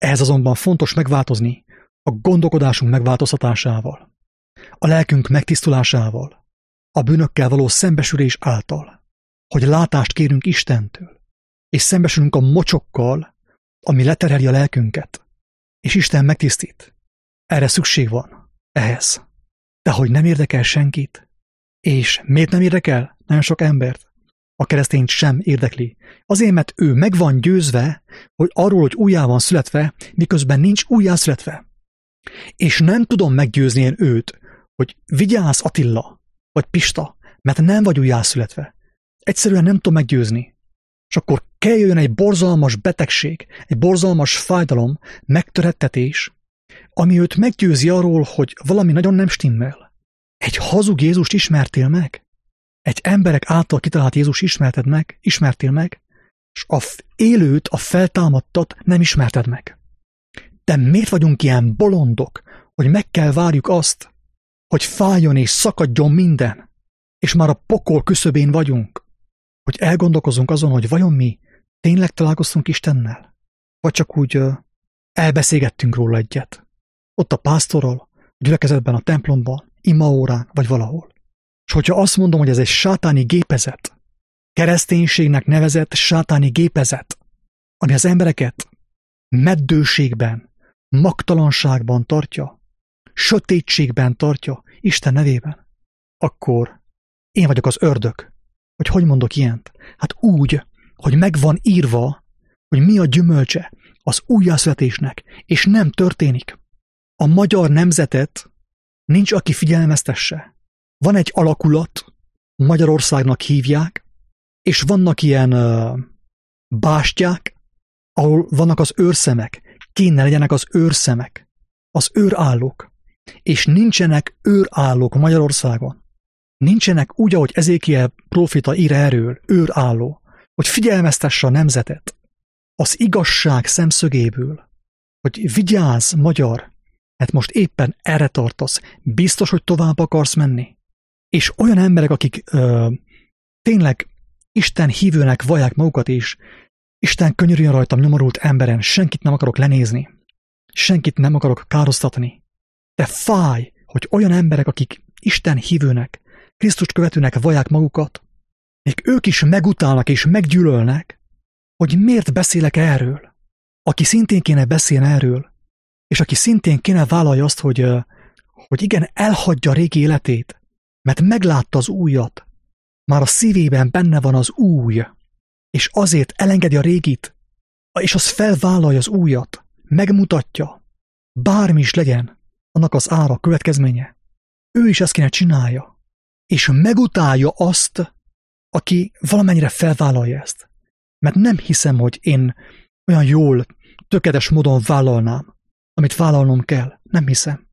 A: Ehhez azonban fontos megváltozni a gondolkodásunk megváltoztatásával, a lelkünk megtisztulásával, a bűnökkel való szembesülés által, hogy látást kérünk Istentől, és szembesülünk a mocsokkal, ami leterheli a lelkünket, és Isten megtisztít. Erre szükség van, ehhez. De hogy nem érdekel senkit, és miért nem érdekel nagyon sok embert? A keresztényt sem érdekli. Azért, mert ő meg van győzve, hogy arról, hogy újjá van születve, miközben nincs újjászületve. És nem tudom meggyőzni én őt, hogy vigyázz Attila, vagy Pista, mert nem vagy újjászületve. Egyszerűen nem tudom meggyőzni. És akkor kell jöjjön egy borzalmas betegség, egy borzalmas fájdalom, megtörettetés, ami őt meggyőzi arról, hogy valami nagyon nem stimmel. Egy hazug Jézust ismertél meg? Egy emberek által kitalált Jézus ismertél meg, és a élőt, a feltámadtat nem ismerted meg. De miért vagyunk ilyen bolondok, hogy meg kell várjuk azt, hogy fájjon és szakadjon minden, és már a pokol küszöbén vagyunk, hogy elgondolkozunk azon, hogy vajon mi tényleg találkoztunk Istennel, vagy csak úgy elbeszélgettünk róla egyet. Ott a pásztorral, a gyülekezetben, a templomban, imaórán, vagy valahol. És hogyha azt mondom, hogy ez egy sátáni gépezet, kereszténységnek nevezett sátáni gépezet, ami az embereket meddőségben, magtalanságban tartja, sötétségben tartja, Isten nevében, akkor én vagyok az ördög. Hogy mondok ilyent? Hát úgy, hogy meg van írva, hogy mi a gyümölcse az újjászületésnek, és nem történik. A magyar nemzetet nincs, aki figyelmeztesse. Van egy alakulat, Magyarországnak hívják, és vannak ilyen bástyák, ahol vannak az őrszemek, kéne legyenek az őrszemek, az őrállók, és nincsenek őrállók Magyarországon. Nincsenek úgy, ahogy Ezékiel próféta ír erről, őrálló, hogy figyelmeztesse a nemzetet az igazság szemszögéből, hogy vigyázz, magyar, mert most éppen erre tartasz, biztos, hogy tovább akarsz menni. És olyan emberek, akik tényleg Isten hívőnek vallják magukat, és Isten könyörüljön rajtam nyomorult emberen, senkit nem akarok lenézni, senkit nem akarok károsztatni. De fáj, hogy olyan emberek, akik Isten hívőnek, Krisztust követőnek vallják magukat, még ők is megutálnak és meggyűlölnek, hogy miért beszélek erről. Aki szintén kéne beszélni erről, és aki szintén kéne vállalja azt, hogy igen, elhagyja a régi életét, mert meglátta az újat, már a szívében benne van az új, és azért elengedi a régit, és az felvállalja az újat, megmutatja, bármi is legyen, annak az ára, következménye. Ő is ezt kéne csinálja, és megutálja azt, aki valamennyire felvállalja ezt. Mert nem hiszem, hogy én olyan jól, tökéletes módon vállalnám, amit vállalnom kell. Nem hiszem.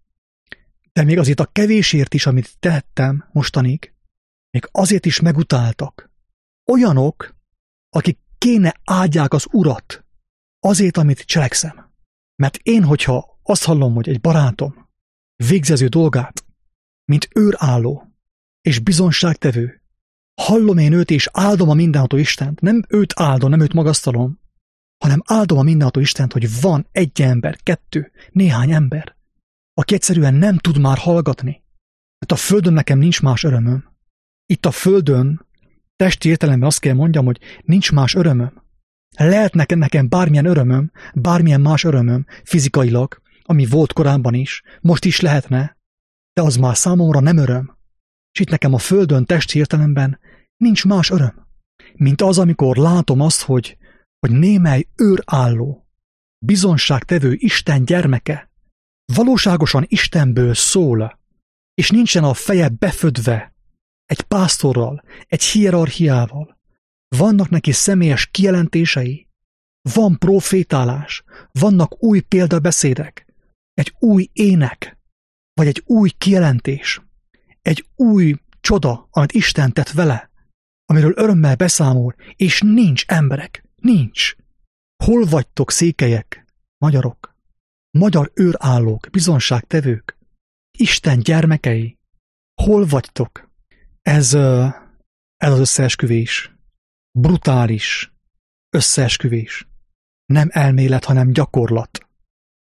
A: De még azért a kevésért is, amit tehettem mostanig, még azért is megutáltak. Olyanok, akik kéne áldják az Urat azért, amit cselekszem. Mert én, hogyha azt hallom, hogy egy barátom végzező dolgát, mint őrálló és bizonságtevő, hallom én őt, és áldom a mindenható Istent. Nem őt áldom, nem őt magasztalom, hanem áldom a mindenható Istent, hogy van egy ember, kettő, néhány ember, aki egyszerűen nem tud már hallgatni. Mert a földön nekem nincs más örömöm. Itt a földön, testi értelemben azt kell mondjam, hogy nincs más örömöm. Lehet nekem bármilyen örömöm, bármilyen más örömöm fizikailag, ami volt korábban is, most is lehetne, de az már számomra nem öröm. És itt nekem a földön testi értelemben nincs más öröm, mint az, amikor látom azt, hogy némely őrálló, bizonságtevő Isten gyermeke valóságosan Istenből szól, és nincsen a feje befödve egy pásztorral, egy hierarchiával. Vannak neki személyes kijelentései, van profétálás, vannak új példabeszédek, egy új ének, vagy egy új kijelentés, egy új csoda, amit Isten tett vele, amiről örömmel beszámol, és nincs emberek, nincs. Hol vagytok, székelyek, magyarok, magyar őrállók, bizonságtevők, Isten gyermekei, hol vagytok? Ez az összeesküvés, brutális összeesküvés, nem elmélet, hanem gyakorlat.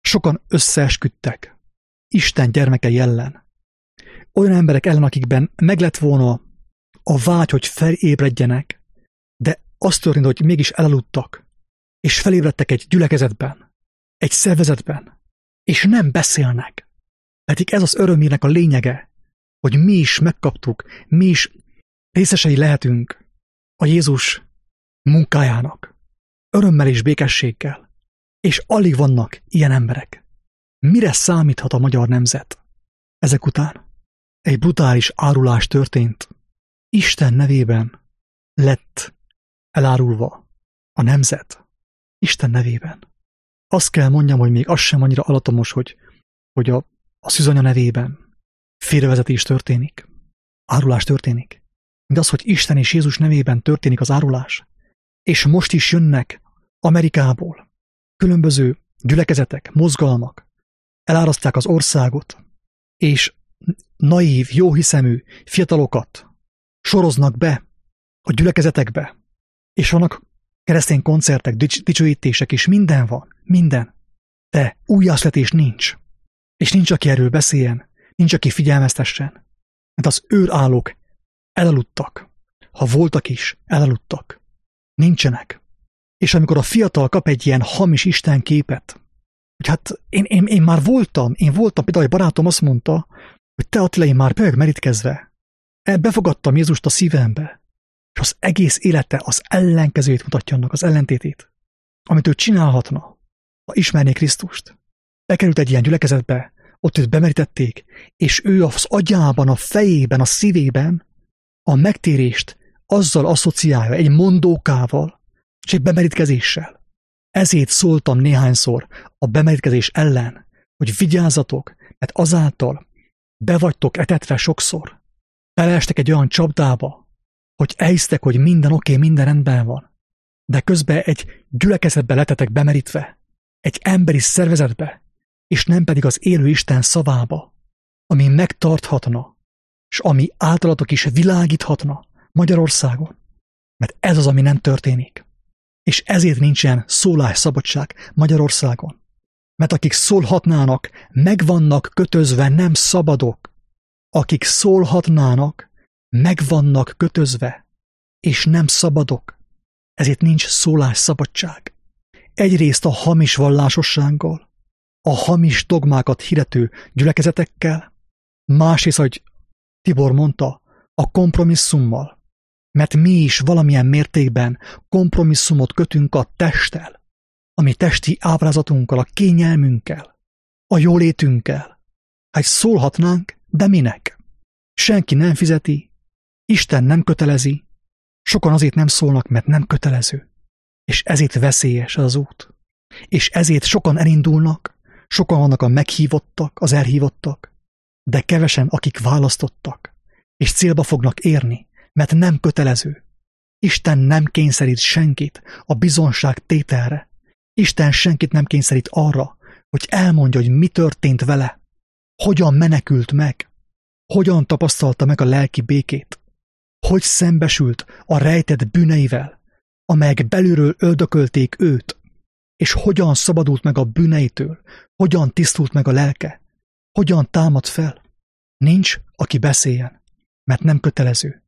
A: Sokan összeesküdtek Isten gyermekei ellen. Olyan emberek ellen, akikben meg lett volna a vágy, hogy felébredjenek, de az történt, hogy mégis elaludtak, és felébredtek egy gyülekezetben, egy szervezetben, és nem beszélnek. Pedig ez az örömhírnek a lényege, hogy mi is megkaptuk, mi is részesei lehetünk a Jézus munkájának, örömmel és békességgel, és alig vannak ilyen emberek. Mire számíthat a magyar nemzet? Ezek után egy brutális árulás történt. Isten nevében lett elárulva a nemzet. Isten nevében. Azt kell mondjam, hogy még az sem annyira alattomos, hogy a szűzanya nevében félrevezetés történik. Árulás történik. De az, hogy Isten és Jézus nevében történik az árulás, és most is jönnek Amerikából különböző gyülekezetek, mozgalmak, elárasztják az országot, és naív, jóhiszemű fiatalokat soroznak be a gyülekezetekbe, és vannak keresztény koncertek, dicsőítések, és minden van, minden. De újjászületés nincs. És nincs, aki erről beszéljen, nincs, aki figyelmeztessen. Mert az őrállók elaludtak. Ha voltak is, elaludtak. Nincsenek. És amikor a fiatal kap egy ilyen hamis istenképet, hogy hát én már voltam, például egy barátom azt mondta, hogy te Attila, én már merítkezve, befogadtam Jézust a szívembe, és az egész élete az ellenkezőjét mutatja annak, az ellentétét, amit ő csinálhatna, ha ismerné Krisztust. Bekerült egy ilyen gyülekezetbe, ott őt bemerítették, és ő az agyában, a fejében, a szívében a megtérést azzal asszociálja, egy mondókával, és egy bemerítkezéssel. Ezért szóltam néhányszor a bemerítkezés ellen, hogy vigyázzatok, mert azáltal be vagytok etetve sokszor. Beleestek egy olyan csapdába, hogy elhisztek, hogy minden oké, minden rendben van. De közben egy gyülekezetbe letetek bemerítve, egy emberi szervezetbe, és nem pedig az élő Isten szavába, ami megtarthatna, és ami általatok is világíthatna Magyarországon. Mert ez az, ami nem történik. És ezért nincsen szólásszabadság Magyarországon. Mert akik szólhatnának, meg vannak kötözve, nem szabadok. Akik szólhatnának, meg vannak kötözve, és nem szabadok. Ezért nincs szólásszabadság. Egyrészt a hamis vallásossággal, a hamis dogmákat hirdető gyülekezetekkel, másrészt, hogy Tibor mondta, a kompromisszummal, mert mi is valamilyen mértékben kompromisszumot kötünk a testtel, ami testi ábrázatunkkal, a kényelmünkkel, a jólétünkkel. Hát szólhatnánk, de minek? Senki nem fizeti, Isten nem kötelezi, sokan azért nem szólnak, mert nem kötelező. És ezért veszélyes az út. És ezért sokan elindulnak, sokan vannak a meghívottak, az elhívottak, de kevesen, akik választottak, és célba fognak érni, mert nem kötelező. Isten nem kényszerít senkit a bizonság tételre. Isten senkit nem kényszerít arra, hogy elmondja, hogy mi történt vele, hogyan menekült meg, hogyan tapasztalta meg a lelki békét, hogy szembesült a rejtett bűneivel, amelyek belülről öldökölték őt, és hogyan szabadult meg a bűneitől, hogyan tisztult meg a lelke, hogyan támad fel. Nincs, aki beszéljen, mert nem kötelező.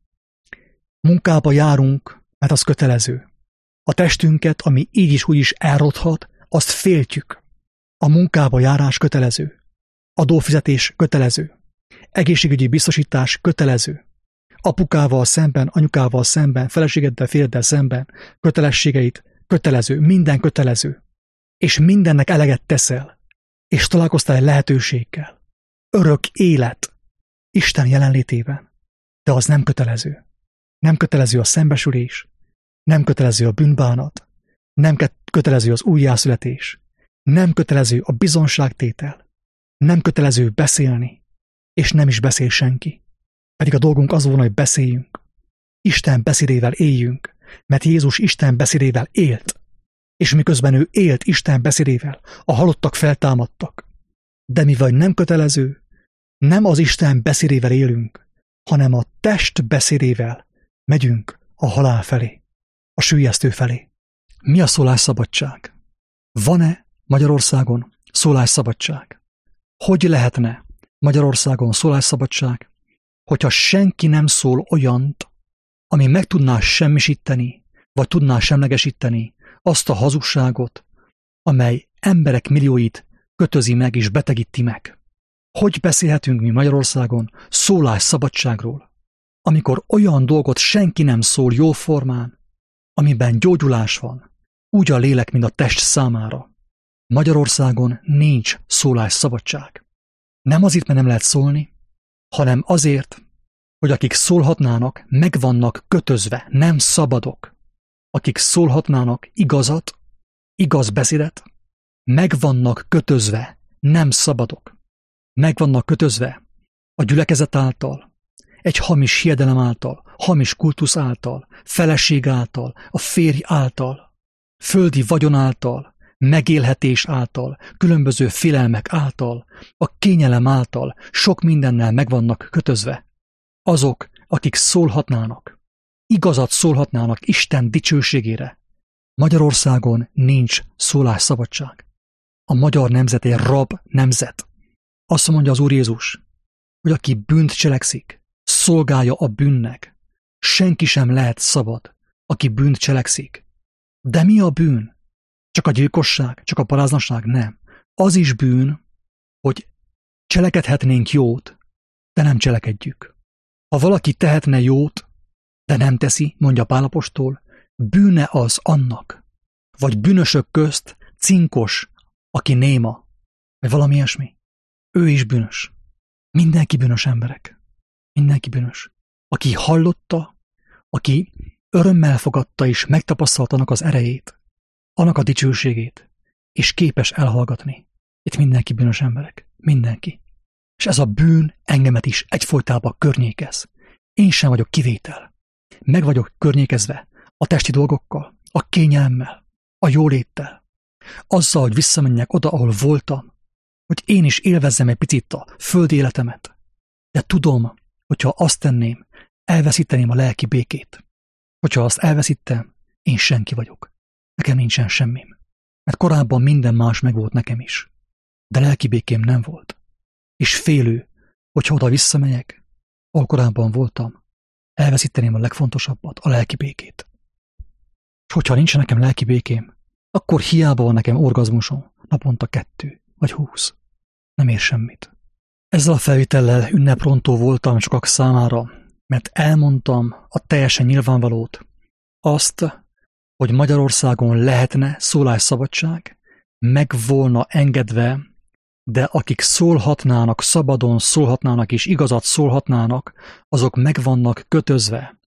A: Munkába járunk, mert az kötelező. A testünket, ami így is úgy is elrothat, azt féltjük. A munkába járás kötelező. Adófizetés kötelező. Egészségügyi biztosítás kötelező. Apukával szemben, anyukával szemben, feleségeddel, férjeddel szemben, kötelességeit kötelező, minden kötelező. És mindennek eleget teszel, és találkoztál egy lehetőséggel. Örök élet Isten jelenlétében. De az nem kötelező. Nem kötelező a szembesülés, nem kötelező a bűnbánat, nem kötelező az újjászületés, nem kötelező a bizonságtétel, nem kötelező beszélni, és nem is beszél senki. Pedig a dolgunk az volna, hogy beszéljünk. Isten beszédével éljünk, mert Jézus Isten beszédével élt, és miközben ő élt Isten beszédével, a halottak feltámadtak. De mivel nem kötelező, nem az Isten beszédével élünk, hanem a test beszédével megyünk a halál felé, a süllyesztő felé. Mi a szólásszabadság? Van-e Magyarországon szólásszabadság. Hogy lehetne Magyarországon szólásszabadság, hogyha senki nem szól olyant, ami meg tudná semmisíteni, vagy tudná semlegesíteni azt a hazugságot, amely emberek millióit kötözi meg és betegíti meg. Hogy beszélhetünk mi Magyarországon szólásszabadságról, amikor olyan dolgot senki nem szól jóformán, amiben gyógyulás van, úgy a lélek, mint a test számára. Magyarországon nincs szólásszabadság. Nem azért, mert nem lehet szólni, hanem azért, hogy akik szólhatnának, meg vannak kötözve, nem szabadok. Akik szólhatnának igazat, igaz beszédet, meg vannak kötözve, nem szabadok. Meg vannak kötözve a gyülekezet által, egy hamis hiedelem által, hamis kultusz által, feleség által, a férj által, földi vagyon által, megélhetés által, különböző félelmek által, a kényelem által, sok mindennel meg vannak kötözve. Azok, akik szólhatnának, igazat szólhatnának Isten dicsőségére. Magyarországon nincs szólásszabadság. A magyar nemzet egy rab nemzet. Azt mondja az Úr Jézus, hogy aki bűnt cselekszik, szolgálja a bűnnek. Senki sem lehet szabad, aki bűnt cselekszik. De mi a bűn? Csak a gyilkosság, csak a paráznaság? Nem. Az is bűn, hogy cselekedhetnénk jót, de nem cselekedjük. Ha valaki tehetne jót, de nem teszi, mondja Pál apostol, bűne az annak, vagy bűnösök közt cinkos, aki néma, vagy valami ilyesmi. Ő is bűnös. Mindenki bűnös, emberek. Mindenki bűnös. Aki hallotta, aki örömmel fogadta és megtapasztalta annak az erejét, annak a dicsőségét, és képes elhallgatni. Itt mindenki bűnös, emberek. Mindenki. És ez a bűn engemet is egyfolytában környékez. Én sem vagyok kivétel. Meg vagyok környékezve a testi dolgokkal, a kényelemmel, a jóléttel. Azzal, hogy visszamenjek oda, ahol voltam, hogy én is élvezzem egy picit a földi életemet. De tudom, hogyha azt tenném, elveszíteném a lelki békét. Hogyha azt elveszítem, én senki vagyok. Nekem nincsen semmim. Mert korábban minden más megvolt nekem is. De lelki békém nem volt. És félő, hogyha oda visszamegyek, ahol korábban voltam, elveszíteném a legfontosabbat, a lelki békét. És hogyha nincs nekem lelki békém, akkor hiába van nekem orgazmusom, naponta 2 vagy 20. Nem ér semmit. Ezzel a felvétellel ünneprontó voltam sokak számára, mert elmondtam a teljesen nyilvánvalót, azt, hogy Magyarországon lehetne szólásszabadság, meg volna engedve, de akik szólhatnának, szabadon szólhatnának és igazat szólhatnának, azok meg vannak kötözve.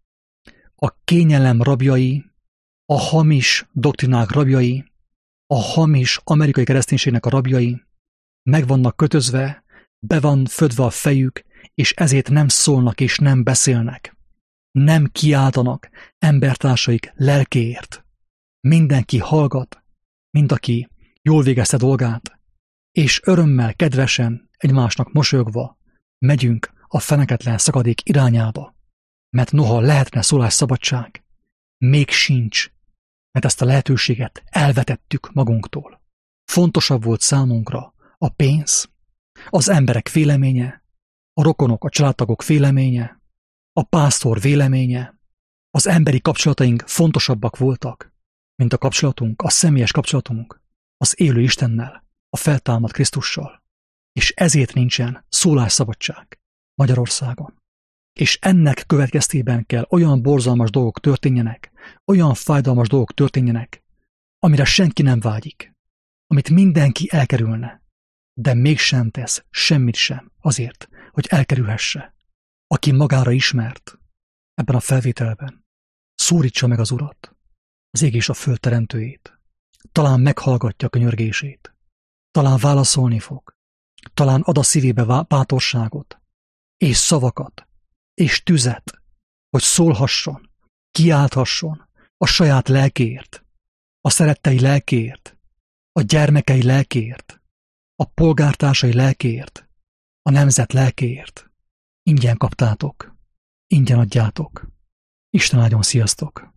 A: A kényelem rabjai, a hamis doktrinák rabjai, a hamis amerikai kereszténységnek a rabjai meg vannak kötözve, be van födve a fejük, és ezért nem szólnak és nem beszélnek. Nem kiáltanak embertársaik lelkéért. Mindenki hallgat, mint aki jól végezte dolgát, és örömmel, kedvesen, egymásnak mosolyogva megyünk a feneketlen szakadék irányába. Mert noha lehetne szólásszabadság, még sincs, mert ezt a lehetőséget elvetettük magunktól. Fontosabb volt számunkra a pénz, az emberek véleménye, a rokonok, a családtagok véleménye, a pásztor véleménye, az emberi kapcsolataink fontosabbak voltak, mint a kapcsolatunk, a személyes kapcsolatunk az élő Istennel, a feltámadt Krisztussal. És ezért nincsen szólásszabadság Magyarországon. És ennek következtében kell olyan borzalmas dolgok történjenek, olyan fájdalmas dolgok történjenek, amire senki nem vágyik, amit mindenki elkerülne, de mégsem tesz semmit sem azért, hogy elkerülhesse. Aki magára ismert ebben a felvételben, szólítsa meg az Urat, az ég és a föld teremtőjét. Talán meghallgatja könyörgését, talán válaszolni fog, talán ad a szívébe bátorságot, és szavakat, és tüzet, hogy szólhasson, kiálthasson a saját lelkéért, a szerettei lelkéért, a gyermekei lelkéért, a polgártársai lelkéért, a nemzet lelkéért. Ingyen kaptátok, ingyen adjátok. Isten áldjon, sziasztok!